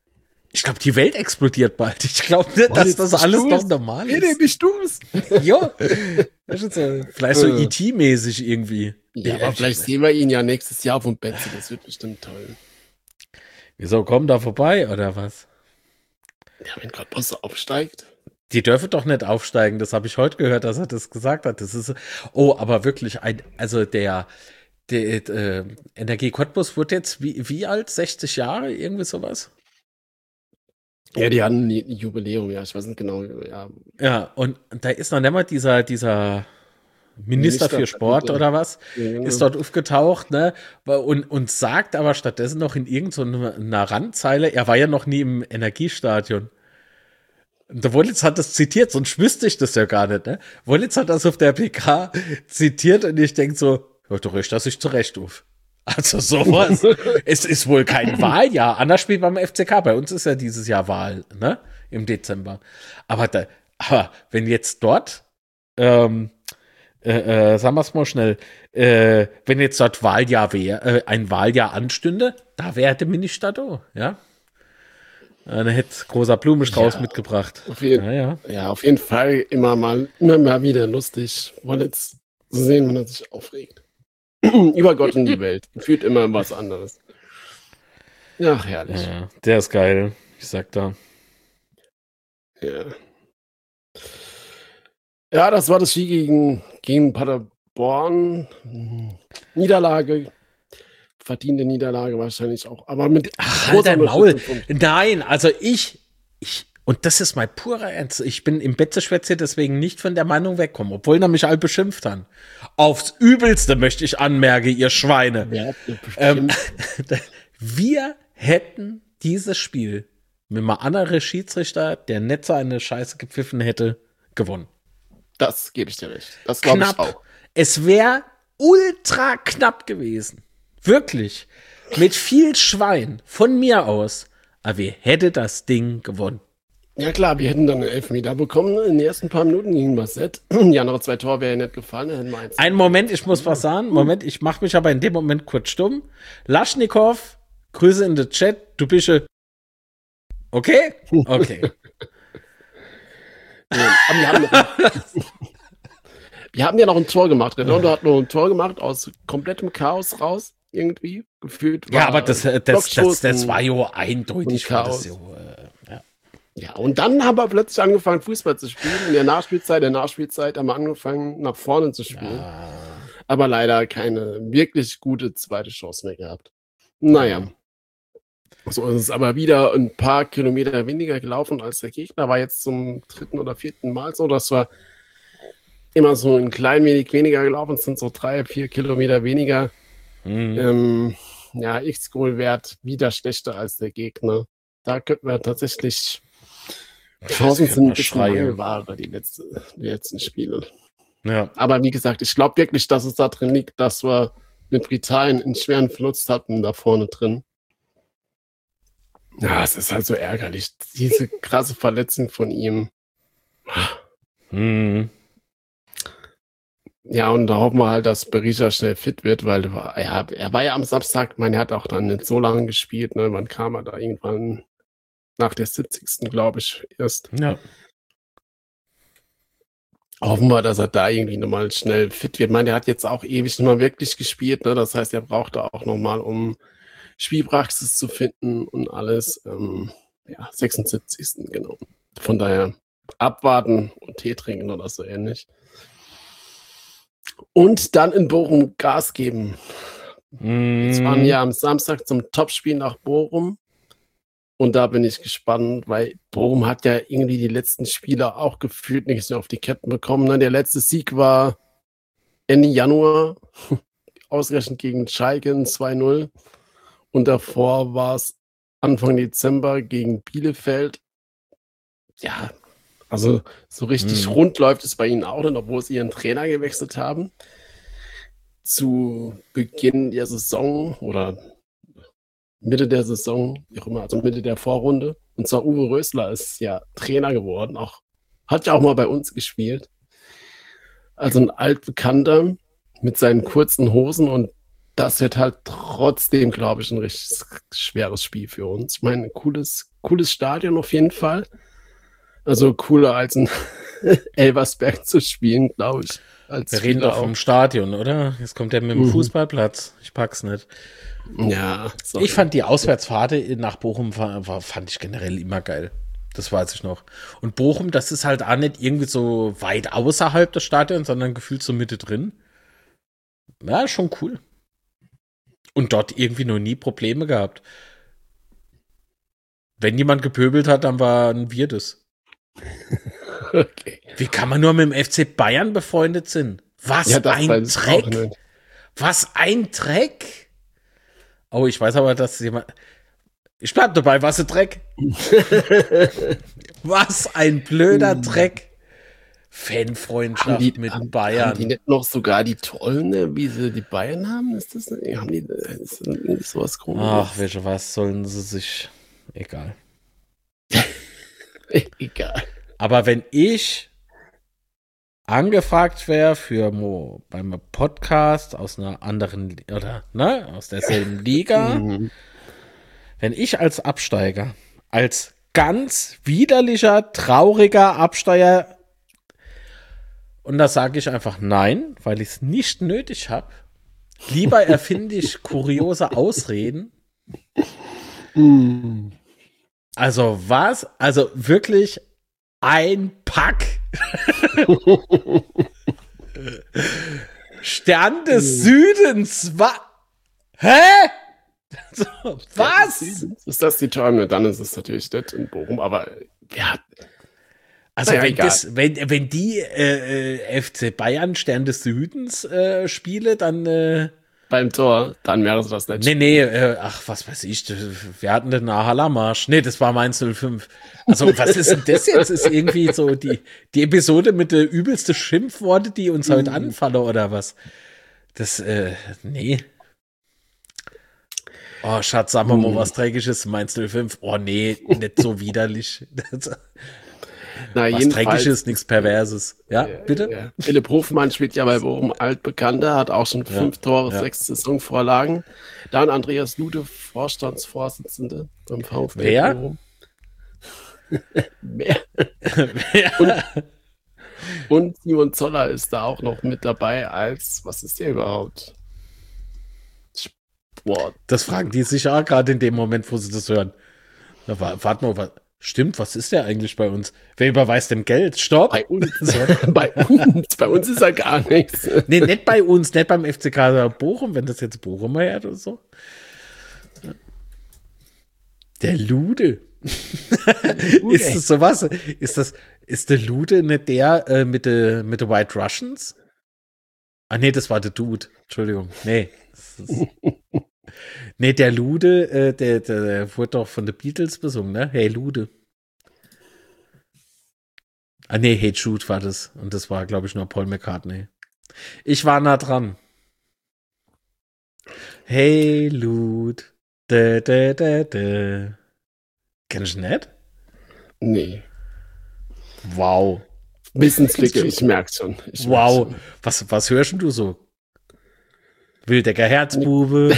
Ich glaube, die Welt explodiert bald. Ich glaube nicht, dass das alles noch normal ist. Nee, bist du's? Ja. So, vielleicht so E T-mäßig irgendwie. Ja, aber vielleicht sehen wir ihn ja nächstes Jahr auf dem Bett. Das wird bestimmt toll. Wieso, kommen da vorbei, oder was? Ja, wenn Cottbus aufsteigt. Die dürfen doch nicht aufsteigen. Das habe ich heute gehört, dass er das gesagt hat. Das ist, oh, aber wirklich ein, also der, der äh, Energie Cottbus wird jetzt wie, wie alt? sechzig Jahre? Irgendwie sowas? Ja, die hatten ein Jubiläum, ja, ich weiß nicht genau. Ja, ja, und da ist noch nicht mal dieser, dieser Minister, Minister für Sport oder, oder was, ja, ist dort aufgetaucht, ne? Und, und sagt aber stattdessen noch in irgendeiner Randzeile, er war ja noch nie im Energiestadion. Der Wollitz hat das zitiert, sonst wüsste ich das ja gar nicht, ne? Wollitz hat das auf der P K zitiert und ich denke so, ja, du richtest das sich zurecht auf. Also sowas. Es ist wohl kein Wahljahr. Anders spielt beim F C K. Bei uns ist ja dieses Jahr Wahl, ne? Im Dezember. Aber, da, aber wenn jetzt dort, ähm, äh, äh, sagen wir es mal schnell, äh, wenn jetzt dort Wahljahr wäre, äh, ein Wahljahr anstünde, da wäre der Minister da, ja? Dann hätte großer Blumenstrauß ja, mitgebracht. Auf jeden, ja, ja. ja, auf jeden Fall immer mal, immer mal wieder lustig. Wollen jetzt so sehen, wenn er sich aufregt. Über Gott und die Welt. Fühlt immer was anderes. Ach, herrlich. Ja, der ist geil. Ich sag da. Ja. Ja, das war das Spiel gegen, gegen Paderborn. Niederlage. Verdiente Niederlage wahrscheinlich auch. Aber mit. Ach, halt dein Maul. Nein, also ich, ich, und das ist mein purer Ernst. Ich bin im Betzeschwätze deswegen nicht von der Meinung wegkommen, obwohl er mich alle beschimpft haben. Aufs Übelste möchte ich anmerken, ihr Schweine. Ja, ähm, wir hätten dieses Spiel mit einem anderen Schiedsrichter, der nicht so eine Scheiße gepfiffen hätte, gewonnen. Das gebe ich dir recht. Das glaube ich auch. Es wäre ultra knapp gewesen. Wirklich. Mit viel Schwein von mir aus. Aber wir hätten das Ding gewonnen. Ja klar, wir hätten dann einen Elfmeter bekommen in den ersten paar Minuten gegen Basset. Die anderen zwei Tore wären nicht gefallen. Hätten wir eins. Einen Moment, ich muss was sagen. Moment, ich mache mich aber in dem Moment kurz stumm. Laschnikow, Grüße in den Chat. Du bist äh, okay? Okay. Ja, wir, haben noch, wir haben ja noch ein Tor gemacht. Redondo hat noch ein Tor gemacht aus komplettem Chaos raus. Irgendwie gefühlt. Ja, aber das, das, das, das war ja eindeutig. Chaos. Das so, äh, ja. Ja, und dann haben wir plötzlich angefangen, Fußball zu spielen. In der Nachspielzeit, der Nachspielzeit haben wir angefangen, nach vorne zu spielen. Ja. Aber leider keine wirklich gute zweite Chance mehr gehabt. Naja. So ist es aber wieder ein paar Kilometer weniger gelaufen als der Gegner. War jetzt zum dritten oder vierten Mal so, dass wir immer so ein klein wenig weniger gelaufen sind, so drei, vier Kilometer weniger. Mhm. Ähm, ja, X-Goal-Wert wieder schlechter als der Gegner. Da könnten wir tatsächlich Chancen sind ein bisschen Mangelware, die, letzte, die letzten Spiele. Ja. Aber wie gesagt, ich glaube wirklich, dass es da drin liegt, dass wir mit Britannien einen schweren Verlust hatten da vorne drin. Ja, es ist halt so ärgerlich. Diese krasse Verletzung von ihm. Mhm. Ja, und da hoffen wir halt, dass Berisha schnell fit wird, weil ja, er war ja am Samstag, ich meine, er hat auch dann nicht so lange gespielt, ne? Wann kam er da irgendwann nach der siebzigsten glaube ich, erst. Ja. Hoffen wir, dass er da irgendwie nochmal schnell fit wird. Ich meine, er hat jetzt auch ewig nicht mal wirklich gespielt, ne? Das heißt, er braucht da auch nochmal, um Spielpraxis zu finden und alles. Ähm, ja, sechsundsiebzigsten genau. Von daher abwarten und Tee trinken oder so ähnlich. Und dann in Bochum Gas geben. Mm. Jetzt fahren wir am Samstag zum Topspiel nach Bochum. Und da bin ich gespannt, weil Bochum hat ja irgendwie die letzten Spiele auch gefühlt nichts mehr auf die Ketten bekommen. Ne? Der letzte Sieg war Ende Januar, ausgerechnet gegen Schalke zwei null. Und davor war es Anfang Dezember gegen Bielefeld. Ja, also so richtig mhm. rund läuft es bei ihnen auch nicht, obwohl sie ihren Trainer gewechselt haben. Zu Beginn der Saison oder Mitte der Saison, wie auch immer, also Mitte der Vorrunde. Und zwar Uwe Rösler ist ja Trainer geworden, auch, hat ja auch mal bei uns gespielt. Also ein Altbekannter mit seinen kurzen Hosen und das wird halt trotzdem, glaube ich, ein richtig schweres Spiel für uns. Ich meine, cooles, cooles Stadion auf jeden Fall. Also cooler als in Elversberg zu spielen, glaube ich. Als Wir reden Spieler doch vom auch. Stadion, oder? Jetzt kommt der mit dem Mhm. Fußballplatz. Ich pack's nicht. Ja, sorry. Ich fand die Auswärtsfahrt nach Bochum war, war, fand ich generell immer geil. Das weiß ich noch. Und Bochum, das ist halt auch nicht irgendwie so weit außerhalb des Stadions, sondern gefühlt so Mitte drin. Ja, schon cool. Und dort irgendwie noch nie Probleme gehabt. Wenn jemand gepöbelt hat, dann waren wir das. Okay. Wie kann man nur mit dem F C Bayern befreundet sein? Was Ja, das ein weiß ich auch Dreck. nicht. Was ein Dreck. Oh, ich weiß aber, dass jemand... Ich bleib dabei, was ein Dreck. Was ein blöder Dreck. Fanfreundschaft Haben die, mit haben, Bayern. haben die nicht noch sogar die Tollen, wie sie die Bayern haben? Ist das nicht? Haben die ist das nicht sowas komisches? Ach, welche was sollen sie sich... Egal. Egal. Aber wenn ich angefragt wäre für Mo beim Podcast aus einer anderen oder ne, aus derselben Liga, Mhm. wenn ich als Absteiger, als ganz widerlicher, trauriger Absteiger, und da sage ich einfach nein, weil ich es nicht nötig habe, lieber erfinde ich kuriose Ausreden. Mhm. Also was? Also wirklich ein Pack. Stern des Südens. Was? Hä? So, was? Ist das die Träume? Dann ist es natürlich nicht in Bochum, aber ja. Also Naja, wenn, egal. das, wenn, wenn die äh, äh, F C Bayern Stern des Südens äh, spiele, dann äh, Beim Tor, dann wäre es das nicht. nee, nee, äh, ach, was weiß ich, wir hatten den Ahala-Marsch. Nee, das war Mainz null fünf. Also, was ist denn das jetzt? Ist irgendwie so die, die Episode mit der übelste Schimpfworte, die uns heute anfallen, oder was? Das, äh, nee. Oh, Schatz, sag mal mal was Dreckiges, Mainz null fünf. Oh, nee, nicht so widerlich. Das, Na, was jedenfalls, Dreckiges, nichts Perverses. Ja, Ja, bitte? ja. Philipp Hofmann spielt ja bei Bochum altbekannter, hat auch schon fünf Tore, ja. sechs Saisonvorlagen. Dann Andreas Lude, Vorstandsvorsitzende beim VfL Wer? Bochum. Wer? Und, und Simon Zoller ist da auch noch mit dabei als, was ist der überhaupt? Sport. Das fragen die sich auch gerade in dem Moment, wo sie das hören. Na, wa- warte mal, was, stimmt, was ist der eigentlich bei uns? Wer überweist dem Geld? Stopp! Bei uns, bei uns, bei uns ist er gar nichts. Nee, nicht bei uns, nicht beim F C K Bochum, wenn das jetzt Bochum hört oder so. Der Lude. Lude. Ist das sowas? Ist das, ist der Lude nicht der äh, mit den mit de White Russians? Ah, nee, das war der Dude. Entschuldigung. Nee. Das ist, nee, der Lude, äh, der, der, der wurde doch von den Beatles besungen, ne? Hey Lude. Ah, nee, Hey Jude war das. Und das war, glaube ich, nur Paul McCartney. Ich war nah dran. Hey Lude. Da, da, da, da. Kennst du nicht? Nee. Wow. Wissenslücke, ich merk's schon. Ich merk's Wow. schon. Was, was hörst denn du so? Wildecker Herzbube.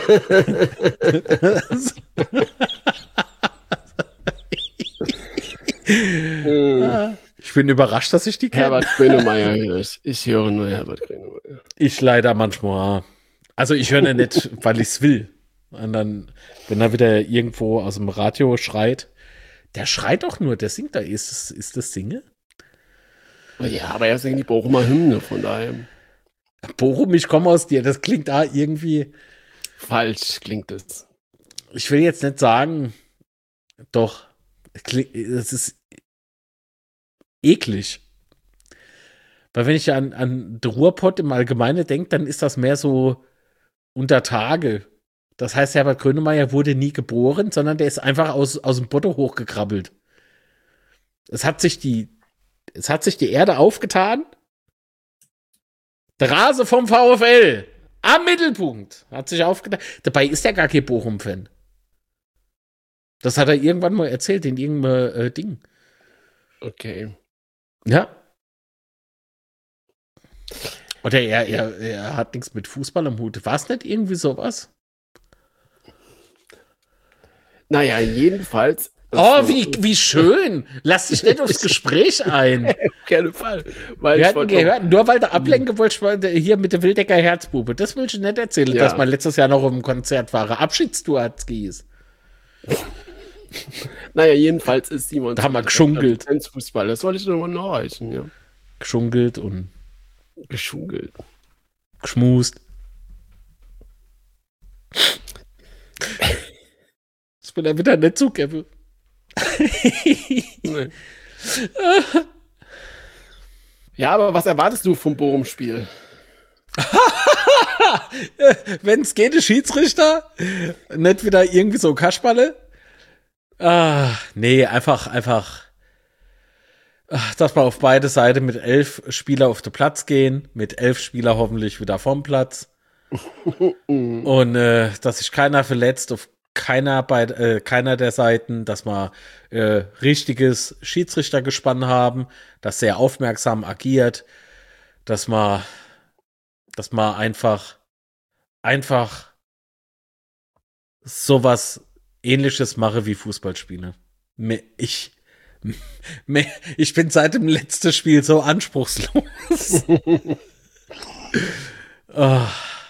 Hm. Ich bin überrascht, dass ich die kenne. Herbert Grönemeyer höre ich. Ich höre nur Herbert Grönemeyer. Ich leider manchmal. Also ich höre nicht, weil ich es will. Und dann, wenn er wieder irgendwo aus dem Radio schreit, der schreit doch nur, der singt da. Ist das, ist das Singe? Ja, aber er singt die Bochumer Hymne, von daher Bochum, ich komme aus dir. Das klingt da irgendwie. falsch klingt es. Ich will jetzt nicht sagen, doch, es ist eklig. Weil wenn ich an, an den Ruhrpott im Allgemeinen denke, dann ist das mehr so unter Tage. Das heißt, Herbert Grönemeyer wurde nie geboren, sondern der ist einfach aus, aus dem Botto hochgekrabbelt. Es hat sich die, es hat sich die Erde aufgetan. Der Rase vom VfL am Mittelpunkt hat sich aufgetan. Dabei ist er gar kein Bochum-Fan. Das hat er irgendwann mal erzählt in irgendeinem äh, Ding. Okay. Ja. Oder er, er, er hat nichts mit Fußball am Hut. War es nicht irgendwie sowas? Naja, jedenfalls. Oh, wie, wie schön. Lass dich nicht aufs Gespräch ein. Auf keinen Fall. Weil Wir ich hatten wollte gehört, nur weil du ablenken wolltest, weil du hier mit der Wildecker Herzbube. Das will ich nicht erzählen, Ja. dass man letztes Jahr noch im Konzert war. Abschiedstour hat's gieß. Naja, jedenfalls ist Simon. Da haben wir geschunkelt. Fußball, das wollte ich nur mal nachreichen, ja. Geschunkelt und Geschunkelt. geschmust. Das will er wieder nicht zugeben. Nee. Ja, aber was erwartest du vom Bochum-Spiel? Wenn es geht, der Schiedsrichter. Nicht wieder irgendwie so Kasperle. Ah, nee, einfach, einfach, ach, dass wir auf beide Seiten mit elf Spieler auf den Platz gehen, mit elf Spieler hoffentlich wieder vom Platz. Und äh, dass sich keiner verletzt auf keiner bei äh, keiner der Seiten, dass wir äh, richtiges Schiedsrichtergespann haben, das sehr aufmerksam agiert, dass man dass man einfach einfach sowas Ähnliches mache wie Fußballspiele. Me- Ich me- ich bin seit dem letzten Spiel so anspruchslos. Ah.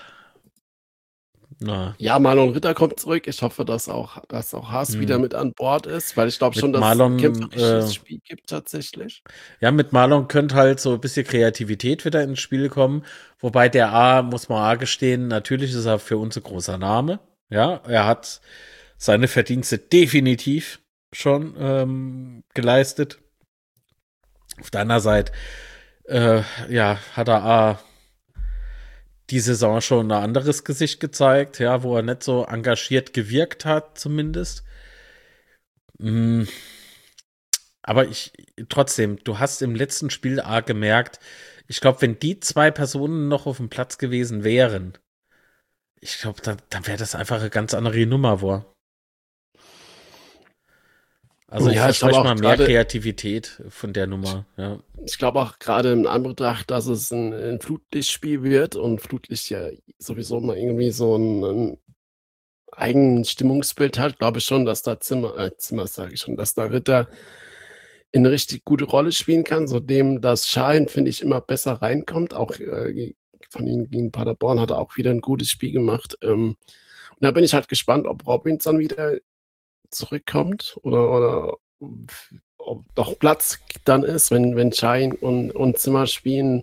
Na. Ja, Marlon Ritter kommt zurück. Ich hoffe, dass auch, dass auch Haas Hm. wieder mit an Bord ist, weil ich glaube Mit schon, dass Marlon, es ein kämpferisches äh, Spiel gibt tatsächlich. Ja, mit Marlon könnte halt so ein bisschen Kreativität wieder ins Spiel kommen. Wobei der A, muss man A gestehen, natürlich ist er für uns ein großer Name. Ja, er hat seine Verdienste definitiv schon ähm, geleistet. Auf der anderen Seite, äh, ja, hat er A, die Saison schon ein anderes Gesicht gezeigt, ja, wo er nicht so engagiert gewirkt hat, zumindest. Mm. Aber ich, trotzdem, du hast im letzten Spiel A gemerkt, ich glaube, wenn die zwei Personen noch auf dem Platz gewesen wären, ich glaube, dann, dann wäre das einfach eine ganz andere Nummer, war. Also ich Ja, ich verspreche glaube mal auch mehr gerade- Kreativität von der Nummer, ja. Ich glaube auch gerade in Anbetracht, dass es ein, ein Flutlichtspiel wird und Flutlicht ja sowieso mal irgendwie so ein, ein eigenes Stimmungsbild hat, glaube ich schon, dass da Zimmer, äh, Zimmer sage ich schon, dass da Ritter in eine richtig gute Rolle spielen kann, so dem das Schein, finde ich, immer besser reinkommt. Auch äh, von ihm gegen Paderborn hat er auch wieder ein gutes Spiel gemacht. Ähm, und da bin ich halt gespannt, ob Robinson wieder zurückkommt oder, oder ob doch Platz dann ist, wenn, wenn Schein und, und Zimmer spielen,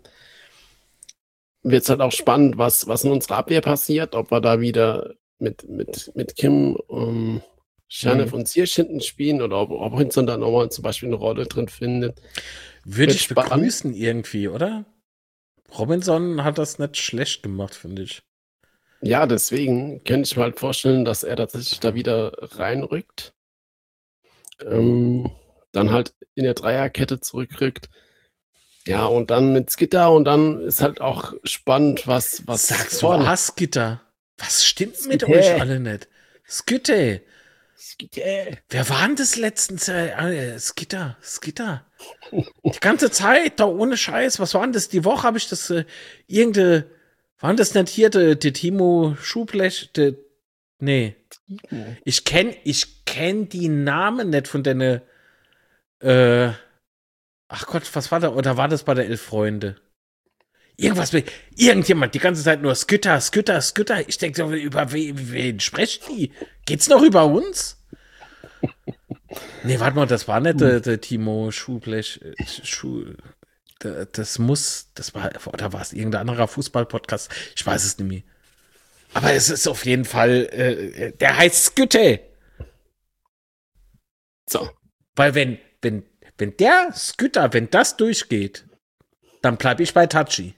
wird es halt auch spannend, was, was in unserer Abwehr passiert, ob wir da wieder mit, mit, mit Kim, um, Schernev Mhm. und Ziersch hinten spielen oder ob, ob Hinson da nochmal zum Beispiel eine Rolle drin findet. Würde Wird ich spannend. begrüßen irgendwie, oder? Robinson hat das nicht schlecht gemacht, finde ich. Ja, deswegen könnte ich mir halt vorstellen, dass er tatsächlich da wieder reinrückt. Ähm, dann halt in der Dreierkette zurückrückt. Ja, und dann mit Skitter und dann ist halt auch spannend, was, was Was sagst du, vorne- Askitter? Was stimmt mit Skitter. euch alle nicht? Skitter. Skitter. Wer war denn das letztens? Äh, äh, Skitter, Skitter. Die ganze Zeit, da ohne Scheiß. Was war denn das? Die Woche habe ich das, äh, irgende, war denn das nicht hier, der, der Timo Schublech, der, nee. Ich kenn, ich kenn die Namen nicht von deine, äh, ach Gott, was war da? Oder war das bei der Elf Freunde? Irgendwas mit, irgendjemand, die ganze Zeit nur Skitter, Skitter, Skitter. Ich denke, über wen, wen sprechen die? Geht's noch über uns? Nee, warte mal, das war nicht der, der Timo Schublech. äh, Schuh, der, das muss, das war, oder war es irgendein anderer Fußball-Podcast? Ich weiß es nicht mehr. Aber es ist auf jeden Fall, äh, der heißt Skütte. So. Weil wenn, wenn, wenn der Skütter, wenn das durchgeht, dann bleibe ich bei Tachi.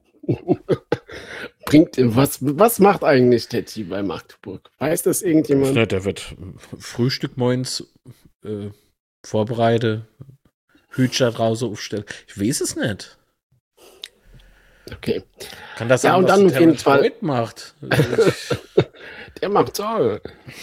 Bringt, was, was macht eigentlich Tetti bei Magdeburg? Weiß das irgendjemand? Ja, der wird Frühstück moins äh, vorbereite, Hütchen draußen aufstellen. Ich weiß es nicht. Okay. Kann das Ja, sein, und was dann der auf jeden Terence Fall- Boyd macht? Der macht toll.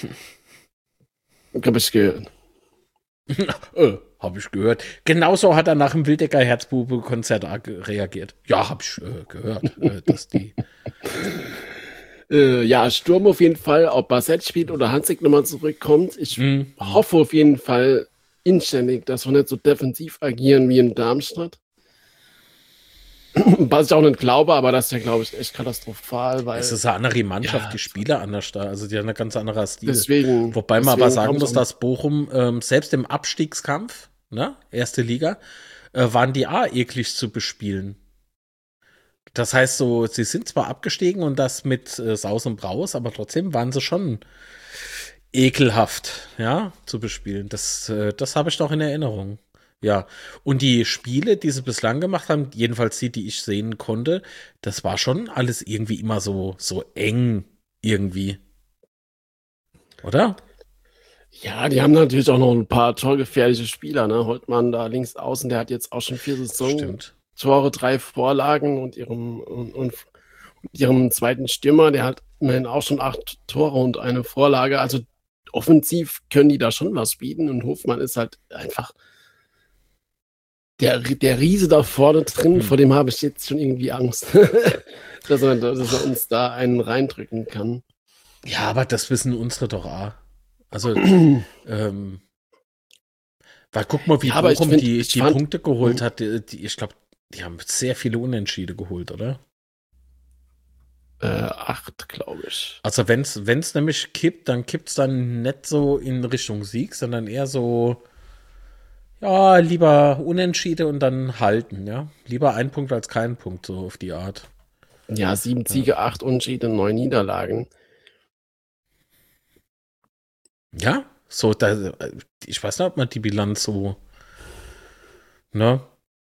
Hab ich gehört. äh, Habe ich gehört. Genauso hat er nach dem Wildecker Herzbube-Konzert reagiert. Ja, habe ich äh, gehört, äh, dass die. Äh, ja, Sturm auf jeden Fall, ob Bassett spielt oder Hansik nochmal zurückkommt. Ich Mhm. hoffe auf jeden Fall inständig, dass wir nicht so defensiv agieren wie in Darmstadt. Was ich auch nicht glaube, aber das ist ja, glaube ich, echt katastrophal, weil Es ist eine andere Mannschaft, ja, die Spieler anders da. Also die haben einen ganz anderen Stil. deswegen. Wobei man deswegen aber sagen glaub ich muss, auch- dass Bochum ähm, selbst im Abstiegskampf, ne, erste Liga, äh, waren die A eklig zu bespielen. Das heißt so, sie sind zwar abgestiegen und das mit äh, Saus und Braus, aber trotzdem waren sie schon ekelhaft, ja, zu bespielen. Das, äh, das habe ich doch in Erinnerung. Ja, und die Spiele, die sie bislang gemacht haben, jedenfalls die, die ich sehen konnte, das war schon alles irgendwie immer so, so eng irgendwie. Oder? Ja, die haben natürlich auch noch ein paar torgefährliche Spieler, ne? Holtmann da links außen, der hat jetzt auch schon vier Saison Stimmt. Tore, drei Vorlagen und ihrem, und, und ihrem zweiten Stürmer, der hat immerhin auch schon acht Tore und eine Vorlage. Also offensiv können die da schon was bieten und Hofmann ist halt einfach der, der Riese da vorne drin, Hm. vor dem habe ich jetzt schon irgendwie Angst, dass, er, dass er uns da einen reindrücken kann. Ja, aber das wissen unsere doch auch. Also, ähm, weil guck mal, wie Ja, aber ich Bochum find- die, ich die fand- Punkte geholt hat. Die, die, ich glaube, die haben sehr viele Unentschiede geholt, oder? Äh, acht, glaube ich. Also wenn es nämlich kippt, dann kippt es dann nicht so in Richtung Sieg, sondern eher so, ja, lieber Unentschiede und dann halten, ja. Lieber ein Punkt als kein Punkt, so auf die Art. Ja, sieben Siege, acht Unentschieden, neun Niederlagen. Ja, so, da, ich weiß nicht, ob man die Bilanz so, ne?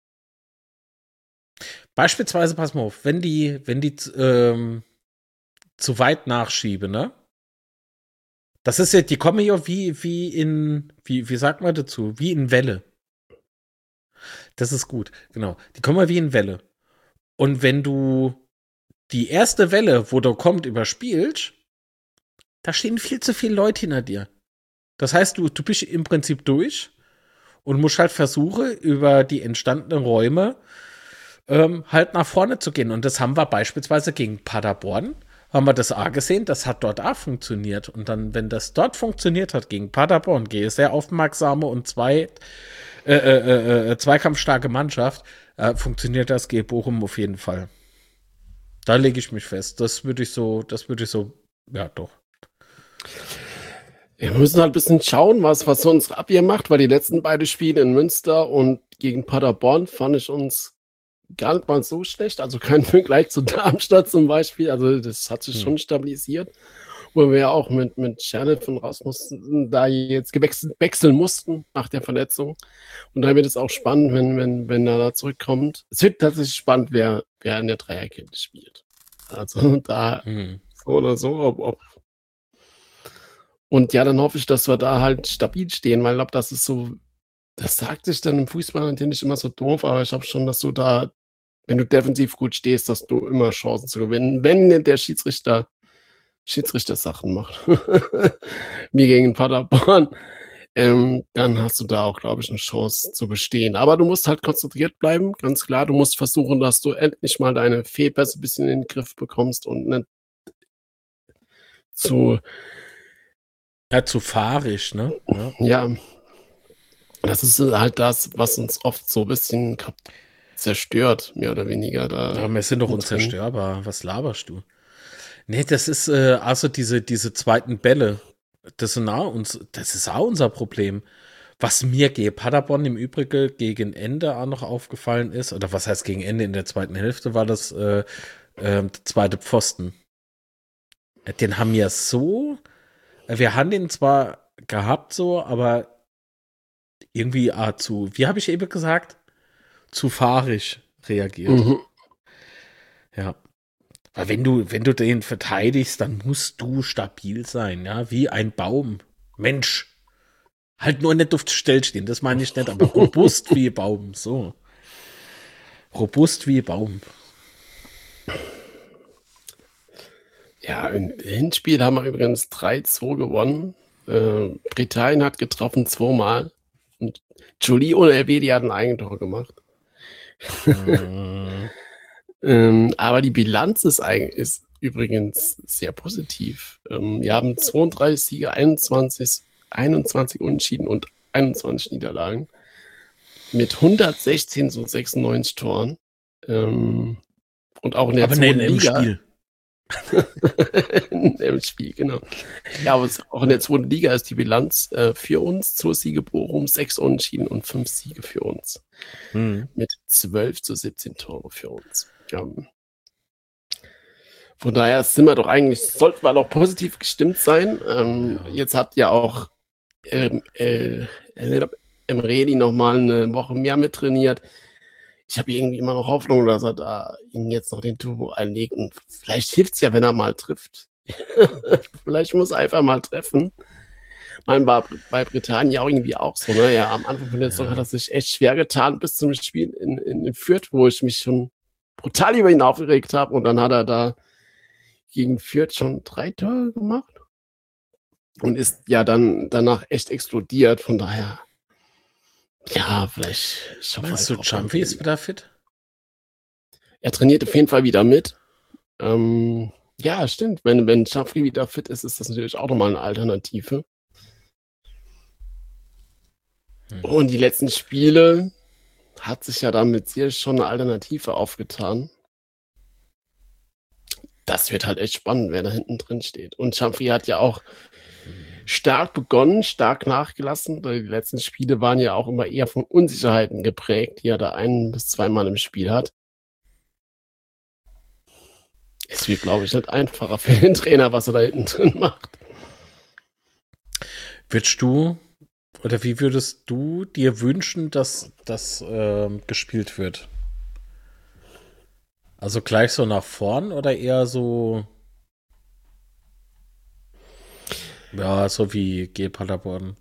Beispielsweise, pass mal auf, wenn die, wenn die ähm, zu weit nachschieben, ne? Das ist ja, die kommen ja wie, wie in, wie, wie sagt man dazu? Wie in Welle. Das ist gut, genau. Die kommen ja wie in Welle. Und wenn du die erste Welle, wo der kommt, überspielst, da stehen viel zu viele Leute hinter dir. Das heißt, du, du bist im Prinzip durch und musst halt versuchen, über die entstandenen Räume ähm, halt nach vorne zu gehen. Und das haben wir beispielsweise gegen Paderborn, haben wir das A gesehen, das hat dort A funktioniert. Und dann, wenn das dort funktioniert hat gegen Paderborn, gehe sehr aufmerksame und zwei äh, äh, äh, zweikampfstarke Mannschaft, äh, funktioniert das gegen Bochum auf jeden Fall. Da lege ich mich fest. Das würde ich so, das würde ich so, ja doch. Ja, wir müssen halt ein bisschen schauen, was, was so unsere Abwehr macht, weil die letzten beiden Spiele in Münster und gegen Paderborn fand ich uns gar nicht mal so schlecht. Also kein Vergleich zu Darmstadt zum Beispiel. Also das hat sich Hm. schon stabilisiert. Wo wir ja auch mit, mit Schernef und Rasmussen da jetzt gewechselt, wechseln mussten nach der Verletzung. Und da wird es auch spannend, wenn, wenn, wenn er da zurückkommt. Es wird tatsächlich spannend, wer, wer in der Dreierkette spielt. Also da Hm. so oder so, ob, ob und ja, dann hoffe ich, dass wir da halt stabil stehen, weil ich glaube, das ist so, das sagt sich dann im Fußball natürlich immer so doof, aber ich glaube schon, dass du da, wenn du defensiv gut stehst, dass du immer Chancen zu gewinnen, wenn der Schiedsrichter Schiedsrichter Sachen macht. Wie gegen Paderborn. Ähm, dann hast du da auch, glaube ich, eine Chance zu bestehen. Aber du musst halt konzentriert bleiben, ganz klar. Du musst versuchen, dass du endlich mal deine Fehlpässe ein bisschen in den Griff bekommst und nicht zu Ja, zu fahrig, ne? Ja. Ja, das ist halt das, was uns oft so ein bisschen kap- zerstört, mehr oder weniger. Da Ja, wir sind doch drin. unzerstörbar. Was laberst du? Nee, das ist äh, also diese, diese zweiten Bälle. Das sind auch uns, das ist auch unser Problem. Was mir gegen Paderborn im Übrigen gegen Ende auch noch aufgefallen ist, oder was heißt gegen Ende, in der zweiten Hälfte war das äh, äh, der zweite Pfosten. Den haben wir so, wir haben den zwar gehabt so, aber irgendwie ah, zu, wie habe ich eben gesagt, zu fahrig reagiert. Mhm. Ja. Weil wenn du, wenn du den verteidigst, dann musst du stabil sein, ja, wie ein Baum. Mensch. Halt nur nicht auf der Stelle stehen, das meine ich nicht, aber robust wie Baum, so. Robust wie Baum. Ja, im Hinspiel haben wir übrigens drei zwei gewonnen. Äh, Britannien hat getroffen zweimal. Und Jolie und Elvedi hat ein Eigentor gemacht. Äh, Ähm, aber die Bilanz ist eigentlich ist übrigens sehr positiv. Ähm, wir haben zweiunddreißig Siege, einundzwanzig, einundzwanzig Unentschieden und einundzwanzig Niederlagen mit hundertsechzehn zu sechsundneunzig Toren. Ähm, und auch in der Aber zweiten nee, im Liga. Spiel. Im Spiel, genau. Ja, aber auch in der zweiten Liga ist die Bilanz äh, für uns, zwei Siege Bochum, sechs Unentschieden und fünf Siege für uns. Mhm. Mit zwölf zu siebzehn Tore für uns. Ja. Von daher sind wir doch eigentlich, sollten wir doch positiv gestimmt sein. Ähm, Ja. Jetzt hat ja auch ähm, äh, Emredi nochmal eine Woche mehr mit trainiert. Ich habe irgendwie immer noch Hoffnung, dass er da ihm jetzt noch den Turbo einlegt. Und vielleicht hilft es ja, wenn er mal trifft. Vielleicht muss er einfach mal treffen. Ich meine, war bei Britannien auch irgendwie auch so. Ne? Ja, am Anfang von der Saison Ja. hat er sich echt schwer getan bis zum Spiel in, in, in Fürth, wo ich mich schon brutal über ihn aufgeregt habe. Und dann hat er da gegen Fürth schon drei Tore gemacht und ist ja dann danach echt explodiert. Von daher, ja, vielleicht. Ich hoffe Meinst du, einfach auf Jumpy ihn. ist wieder fit? Er trainiert auf jeden Fall wieder mit. Ähm, ja, stimmt. Wenn, wenn Jumpy wieder fit ist, ist das natürlich auch nochmal eine Alternative. Hm. Und die letzten Spiele hat sich ja damit sehr schon eine Alternative aufgetan. Das wird halt echt spannend, wer da hinten drin steht. Und Jumpy hat ja auch stark begonnen, stark nachgelassen. Die letzten Spiele waren ja auch immer eher von Unsicherheiten geprägt, die er da ein- bis zweimal im Spiel hat. Es wird, glaube ich, nicht einfacher für den Trainer, was er da hinten drin macht. Würdest du, oder wie würdest du dir wünschen, dass das ähm, gespielt wird? Also gleich so nach vorn oder eher so, ja, so wie G. Paderborn?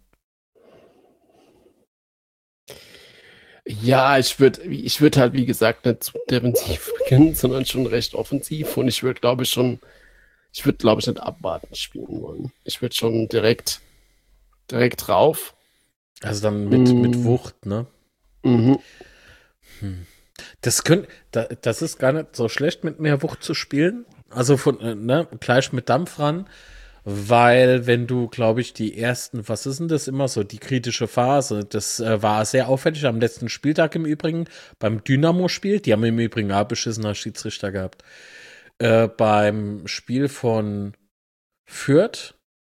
Ja, ich würde ich würd halt, wie gesagt, nicht zu defensiv beginnen, sondern schon recht offensiv. Und ich würde, glaube ich, schon, ich würde, glaube ich, nicht abwarten spielen wollen. Ich würde schon direkt, direkt drauf. Also dann mit, Mm. mit Wucht, ne? Mhm. Hm. Das könnt, da, das ist gar nicht so schlecht, mit mehr Wucht zu spielen. Also von, äh, ne, gleich mit Dampf ran. Weil, wenn du, glaube ich, die ersten, was ist denn das immer so, die kritische Phase, das äh, war sehr auffällig am letzten Spieltag im Übrigen, beim Dynamo-Spiel, die haben im Übrigen auch beschissener Schiedsrichter gehabt, äh, beim Spiel von Fürth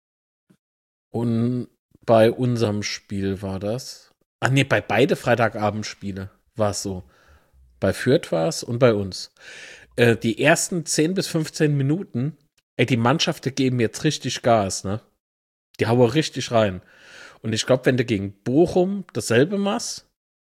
und bei unserem Spiel war das, ah nee, bei beide Freitagabendspiele war es so, bei Fürth war es und bei uns. Äh, die ersten zehn bis fünfzehn Minuten, ey, die Mannschaften geben jetzt richtig Gas, ne? Die hauen richtig rein. Und ich glaube, wenn du gegen Bochum dasselbe machst,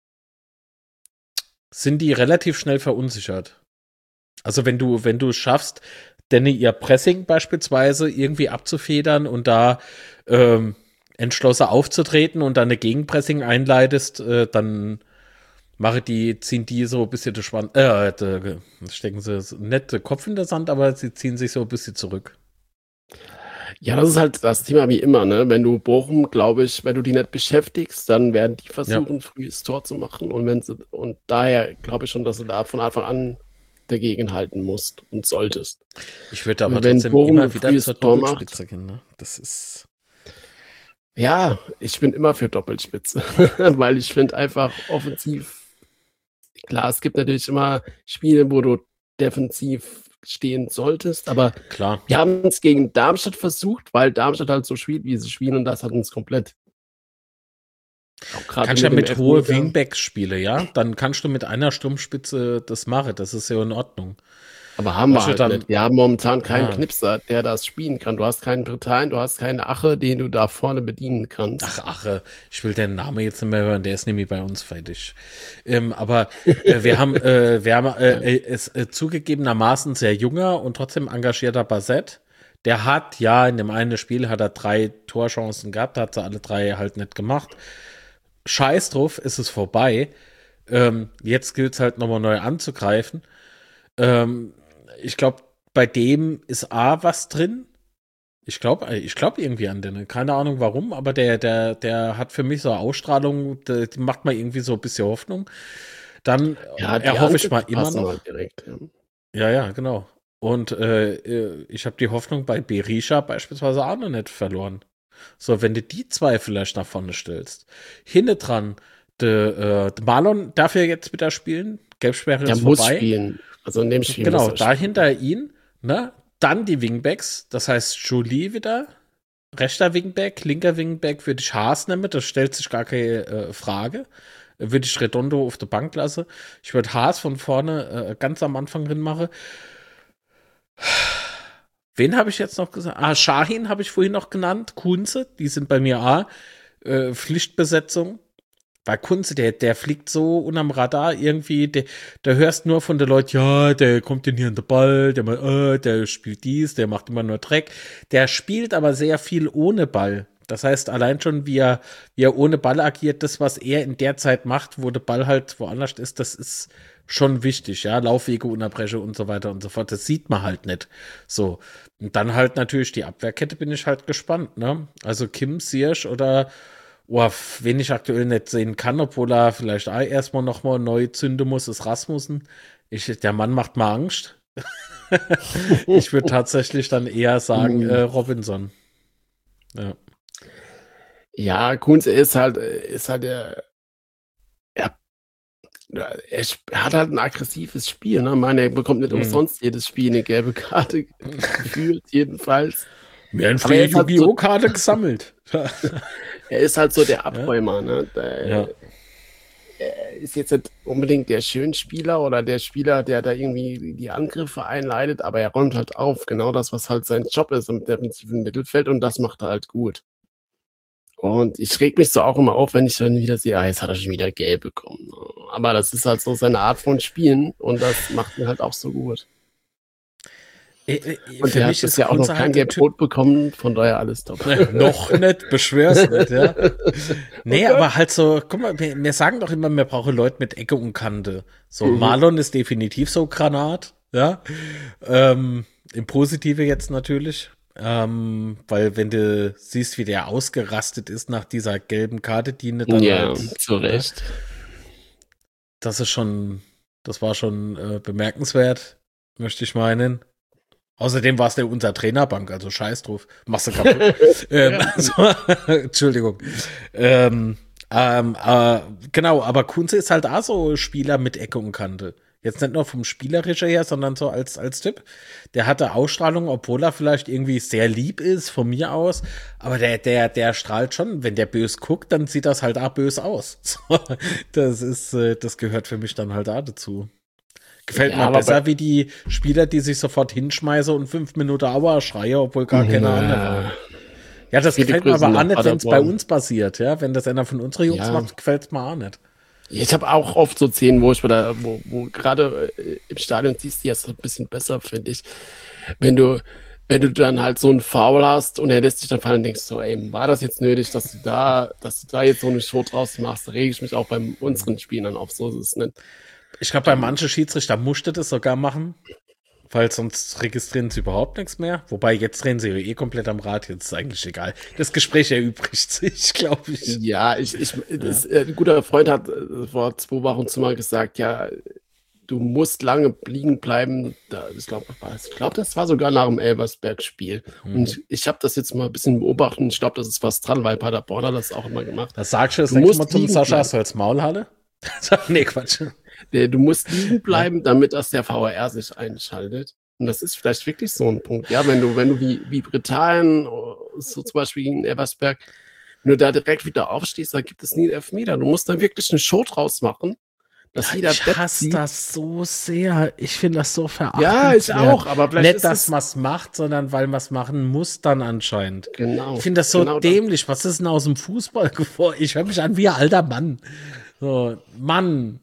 sind die relativ schnell verunsichert. Also wenn du, wenn du es schaffst, denn ihr Pressing beispielsweise irgendwie abzufedern und da ähm, entschlossen aufzutreten und dann eine Gegenpressing einleitest, äh, dann mache die, ziehen die so ein bisschen das Schwan äh, de, stecken sie nicht den Kopf in der Sand, aber sie ziehen sich so ein bisschen zurück. Ja, das ist halt das Thema wie immer, ne? Wenn du Bochum, glaube ich, wenn du die nicht beschäftigst, dann werden die versuchen, ja. frühes Tor zu machen. Und wenn sie, und daher glaube ich schon, dass du da von Anfang an dagegen halten musst und solltest. Ich würde aber wenn trotzdem Bochum immer wieder zur Tor Doppelspitze gehen, ne? Das ist. Ja, ich bin immer für Doppelspitze, weil ich finde einfach offensiv, klar, es gibt natürlich immer Spiele, wo du defensiv stehen solltest, aber klar. Wir haben es gegen Darmstadt versucht, weil Darmstadt halt so spielt, wie sie spielen, und das hat uns komplett. Kannst ja mit hohe Wingbacks spielen, ja? Dann kannst du mit einer Sturmspitze das machen, das ist ja in Ordnung. Aber haben wir halt nicht. Wir haben momentan keinen ja. Knipser, der das spielen kann. Du hast keinen Britannien, du hast keinen Ache, den du da vorne bedienen kannst. Ach, Ache. Ich will den Namen jetzt nicht mehr hören, der ist nämlich bei uns fertig. Ähm, aber äh, wir haben, äh, wir haben äh, ist äh, zugegebenermaßen sehr junger und trotzdem engagierter Bassett. Der hat, ja, in dem einen Spiel hat er drei Torchancen gehabt, hat sie alle drei halt nicht gemacht. Scheiß drauf, ist es vorbei. Ähm, jetzt gilt es halt nochmal neu anzugreifen. Ähm, ich glaube, bei dem ist A was drin. Ich glaube ich glaub irgendwie an den. Keine Ahnung warum, aber der, der, der hat für mich so eine Ausstrahlung, die, die macht mir irgendwie so ein bisschen Hoffnung. Dann ja, erhoffe ich mal immer noch. Direkt, ja. ja, ja, genau. Und äh, ich habe die Hoffnung bei Berisha beispielsweise auch noch nicht verloren. So, wenn du die zwei vielleicht nach vorne stellst. Hinten dran, der äh, de Marlon darf ja jetzt wieder spielen. Gelbsperre Der ist muss vorbei. spielen. Also in dem Spiel Genau, muss er spielen. dahinter ihn, ne? Dann die Wingbacks, das heißt Jolie wieder. Rechter Wingback, linker Wingback würde ich Haas nehmen, das stellt sich gar keine äh, Frage. Würde ich Redondo auf der Bank lassen. Ich würde Haas von vorne äh, ganz am Anfang drin machen. Wen habe ich jetzt noch gesagt? Ah, Shahin habe ich vorhin noch genannt. Kunze, die sind bei mir A. Äh, Pflichtbesetzung. Weil Kunze, der, der fliegt so unterm Radar irgendwie, der, der hörst nur von den Leuten, ja, der kommt denn hier an den Ball, der, äh, der spielt dies, der macht immer nur Dreck. Der spielt aber sehr viel ohne Ball. Das heißt, allein schon, wie er, wie er ohne Ball agiert, das, was er in der Zeit macht, wo der Ball halt woanders ist, das ist schon wichtig, ja, Laufwege unterbreche und so weiter und so fort. Das sieht man halt nicht. So. Und dann halt natürlich die Abwehrkette, bin ich halt gespannt, ne? Also Kim, Ziyech oder oh, wen ich aktuell nicht sehen kann, obwohl er vielleicht auch erstmal nochmal neu zünden muss, ist Rasmussen. Ich, der Mann macht mal Angst. Ich würde tatsächlich dann eher sagen, äh, Robinson. Ja. Ja, Kunze ist halt, ist halt der, er, er hat halt ein aggressives Spiel, ne? Ich meine, er bekommt nicht Mhm. umsonst jedes Spiel eine gelbe Karte gefühlt, jedenfalls. Wir haben Aber er viele ist halt Yu-Gi-Oh! so- Karte gesammelt. Er ist halt so der Abräumer, ne? Der, Ja. Er ist jetzt nicht unbedingt der Schönspieler oder der Spieler, der da irgendwie die Angriffe einleitet, aber er räumt halt auf. Genau das, was halt sein Job ist im defensiven Mittelfeld, und das macht er halt gut. Und ich reg mich so auch immer auf, wenn ich dann wieder sehe, ah, jetzt hat er schon wieder gelb bekommen. Aber das ist halt so seine Art von Spielen, und das macht ihn halt auch so gut. Äh, äh, Und Für er hat mich ist bisher auch noch Kunze kein halt ein Typ. Gelb-Rot bekommen, von daher alles top. Noch nicht, beschwör's nicht, ja. Nee, Oh Gott. aber halt so, guck mal, wir, wir sagen doch immer, wir brauchen Leute mit Ecke und Kante. So, Mhm. Marlon ist definitiv so Granat, ja. Ähm, im Positive jetzt natürlich. Ähm, weil wenn du siehst, wie der ausgerastet ist nach dieser gelben Karte, die ihn dann Ja, halt, zu Recht. das ist schon, das war schon äh, bemerkenswert, möchte ich meinen. Außerdem war es der unser Trainerbank, also scheiß drauf, machst du kaputt. ähm, also, Entschuldigung. Ähm, ähm, äh, genau, aber Kunze ist halt auch so Spieler mit Ecke und Kante. Jetzt nicht nur vom Spielerischen her, sondern so als, als Typ. Der hatte Ausstrahlung, obwohl er vielleicht irgendwie sehr lieb ist, von mir aus. Aber der, der, der strahlt schon. Wenn der bös guckt, dann sieht das halt auch bös aus. So, das ist, äh, das gehört für mich dann halt auch dazu. Gefällt Ja, mir aber besser bei- wie die Spieler, die sich sofort hinschmeißen und fünf Minuten Aua schreien, obwohl gar keine andere waren. Na, Ja, das viele gefällt mir Grüße aber auch nach nicht, wenn es bei Paderborn. uns passiert, ja. Wenn das einer von unseren Jungs Ja. macht, gefällt es mir auch nicht. Ich habe auch oft so Szenen, wo ich wieder, wo, wo gerade äh, im Stadion siehst du jetzt ein bisschen besser, finde ich. Wenn du, wenn du dann halt so einen Foul hast und er lässt dich dann fallen und denkst so, ey, war das jetzt nötig, dass du da, dass du da jetzt so eine Show draus machst? Da rege ich mich auch bei unseren Spielern auf. So ist es nicht. Ich glaube, bei manchen Schiedsrichter musste das sogar machen, weil sonst registrieren sie überhaupt nichts mehr. Wobei, jetzt drehen sie eh komplett am Rad, jetzt ist eigentlich egal. Das Gespräch erübrigt sich, glaube ich. Ja, ich, ich, das, äh, ein guter Freund hat äh, vor zwei Wochen zu mal gesagt, ja, du musst lange liegen bleiben. Da, ich glaube, ich glaub, das war sogar nach dem Elversberg-Spiel. Mhm. Und ich habe das jetzt mal ein bisschen beobachtet und ich glaube, das ist was dran, weil Paderborn hat das auch immer gemacht. Das sagst du das Du nächste musst Mal zum liegen Sascha, bleiben. hast du als Maulhalle? Nee, Quatsch. Äh, Du musst liegen bleiben, damit das der V A R sich einschaltet. Und das ist vielleicht wirklich so ein Punkt. Ja, wenn du, wenn du wie, wie Britannien, so zum Beispiel gegen Elversberg, wenn du da direkt wieder aufstehst, dann gibt es nie einen Elfmeter. Du musst da wirklich eine Show draus machen, dass jeder Ich Depp hasse sieht. das so sehr. Ich finde das so verachtenswert. Ja, ich auch, aber vielleicht Nicht, ist dass es man es macht, sondern weil man es machen muss dann anscheinend. genau. Ich finde das so genau das. dämlich. Was ist denn aus dem Fußball geworden? Ich höre mich an wie ein alter Mann. So, Mann.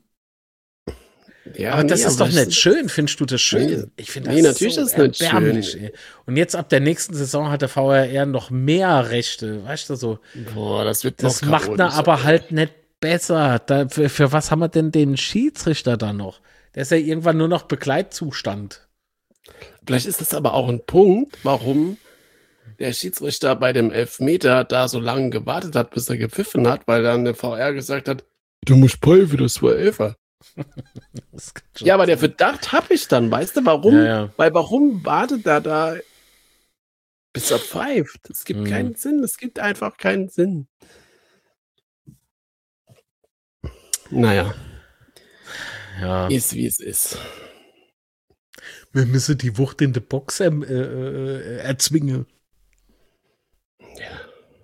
Ja, Aber das nee, ist aber doch nicht schön. Findest du das schön? Nee. Ich finde Nee, das natürlich so ist es nicht erbärmlich. schön. Ey. Und jetzt ab der nächsten Saison hat der V R R noch mehr Rechte. Weißt du so? Boah, das wird Das noch macht na chaotischer. aber halt nicht besser. Da, für, für was haben wir denn den Schiedsrichter dann noch? Der ist ja irgendwann nur noch Begleitzustand. Vielleicht ist das aber auch ein Punkt, warum der Schiedsrichter bei dem Elfmeter da so lange gewartet hat, bis er gepfiffen hat, weil dann der V R gesagt hat, du musst pfeifen, das war Elfer. Ja, aber der Verdacht habe ich dann, weißt du, warum? Ja, ja. Weil warum wartet er da, bis er pfeift? Es gibt Mhm. keinen Sinn, es gibt einfach keinen Sinn. Naja, Ja. ist wie es ist. Wir müssen die Wucht in der Box ähm, äh, äh, erzwingen. Ja.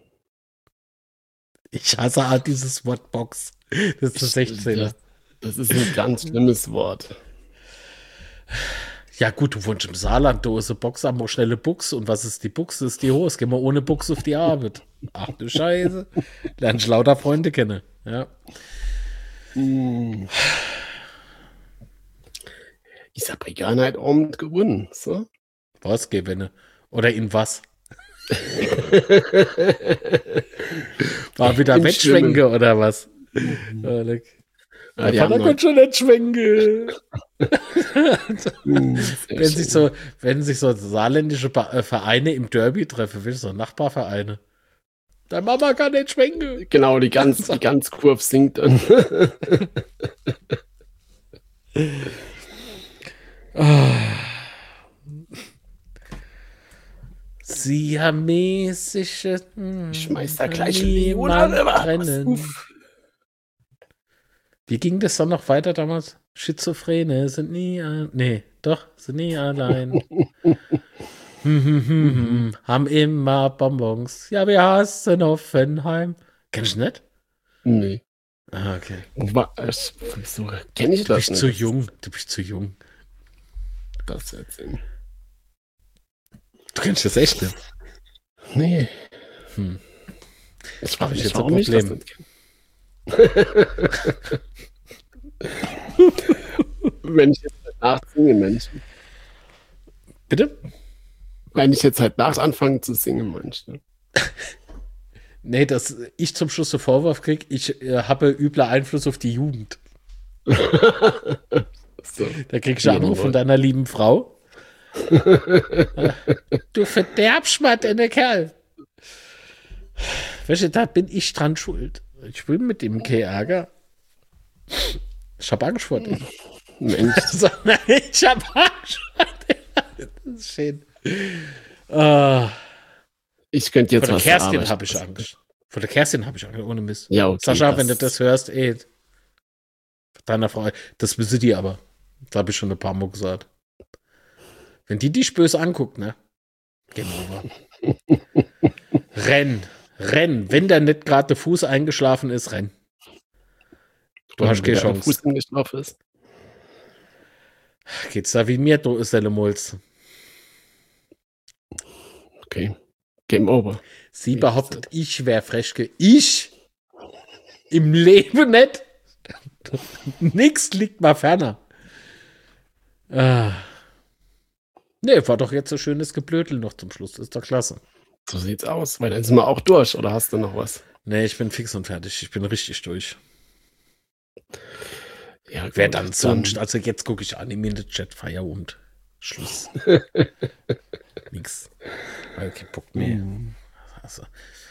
Ich hasse halt dieses Wort Box. Das ist das sechzehner. Das, das ist ein ganz schlimmes Wort. Ja gut, du wohnst im Saarland, da ist eine Box, haben wir schnelle Buchs. Und was ist die Buchs? Das ist die Hose. Gehen wir ohne Buchs auf die Arbeit. Ach du Scheiße. Lernst lauter Freunde kennen. Ja. Hm. Ich habe ja gar nicht Abend gewonnen. So. Was gewinne? Oder in was? War wieder In Wettschwenke oder was? Mhm. Ja, leck. Ja, Der die Vater haben kann schon nicht schwenken. Hm, sehr Wenn sich, schön. so, wenn sich so saarländische Ba- äh, Vereine im Derby treffen, willst du so Nachbarvereine. Deine Mama kann nicht schwenken. Genau, die ganz, die ganz Kurve singt dann. Siamesische. Ich schmeiß da gleich niemand Leon oder trennen. Uff. Wie ging das dann noch weiter damals? Schizophrene sind nie ein, nee, doch, sind nie allein. hm, hm, hm, hm, haben immer Bonbons. Ja, wir hassen Offenheim. Kennst du nicht? Nee. Ah, okay. Wa- es- Wieso kenne ich Du das bist nicht? zu jung. Du bist zu jung. Das erzählen. Du kennst das echt nicht. Nee. Hm. Ich Hab frage ich mich, jetzt ein warum ich das Problem? nicht kenne. Wenn ich jetzt halt nachsinge, Mensch. Bitte? Wenn ich jetzt halt nach anfange zu singen, Mensch. Ne? Nee, dass ich zum Schluss den Vorwurf kriege, ich äh, habe übler Einfluss auf die Jugend. So. Da kriegst du einen Anruf von deiner lieben Frau. Du verderbst mal deine Kerl. Weißt du, da bin ich dran schuld. Ich will mit dem kein Ärger. Ich hab Angst vor dem. Mensch. Also, nein, ich hab Angst vor dem. Das ist schön. Ah, Ich könnte jetzt vor der was Kerstin sagen, habe ich Angst. Vor der Kerstin habe ich Angst, ohne Mist. Ja, okay. Sascha, das- wenn du das hörst, ey, deiner Frau, das wissen die aber. Das habe ich schon ein paar Mal gesagt. Wenn die dich böse anguckt, ne? Game over. Renn, renn. Wenn da nicht gerade der Fuß eingeschlafen ist, renn. Du hast keine Wenn der Chance. Fuß geschlafen ist. Geht's da wie mir, du ist Molz. Okay. Game over. Sie Wie behauptet, ich wäre Freschke. Ich? Im Leben nicht. Nix liegt mal ferner. Ah. Nee, war doch jetzt so schönes Geblödel noch zum Schluss. Ist doch klasse. So sieht's aus. Weil dann sind wir auch durch. Oder hast du noch was? Nee, ich bin fix und fertig. Ich bin richtig durch. Ja, Wer gut, dann sonst? Also jetzt gucke ich Anime in den Chat, Feierabend. Schluss. Nix. Okay, Bock mehr. Mhm. Also.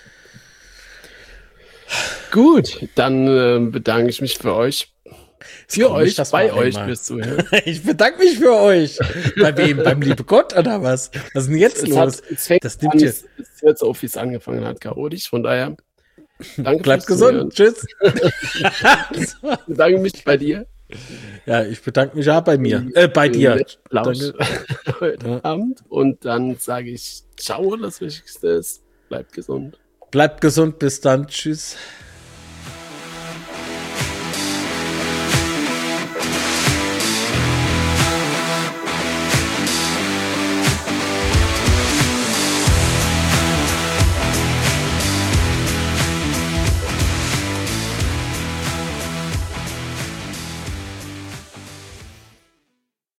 Gut, dann äh, bedanke ich mich für euch. Für komisch, euch, das bei war euch einmal. fürs Zuhören. Ich bedanke mich für euch. Bei wem? Beim lieben Gott oder was? Was ist denn jetzt Es, los? hat, es fängt Das nimmt an, dir- es ist jetzt auf, wie es angefangen hat, chaotisch. Von daher, danke Bleibt fürs gesund. Tschüss. Zuhören. Ich bedanke mich bei dir. Ja, ich bedanke mich auch bei mir. Äh, bei dir. Plausch Danke. heute Ja. Abend. Und dann sage ich ciao, das Wichtigste ist, bleibt gesund. Bleibt gesund. Bis dann. Tschüss.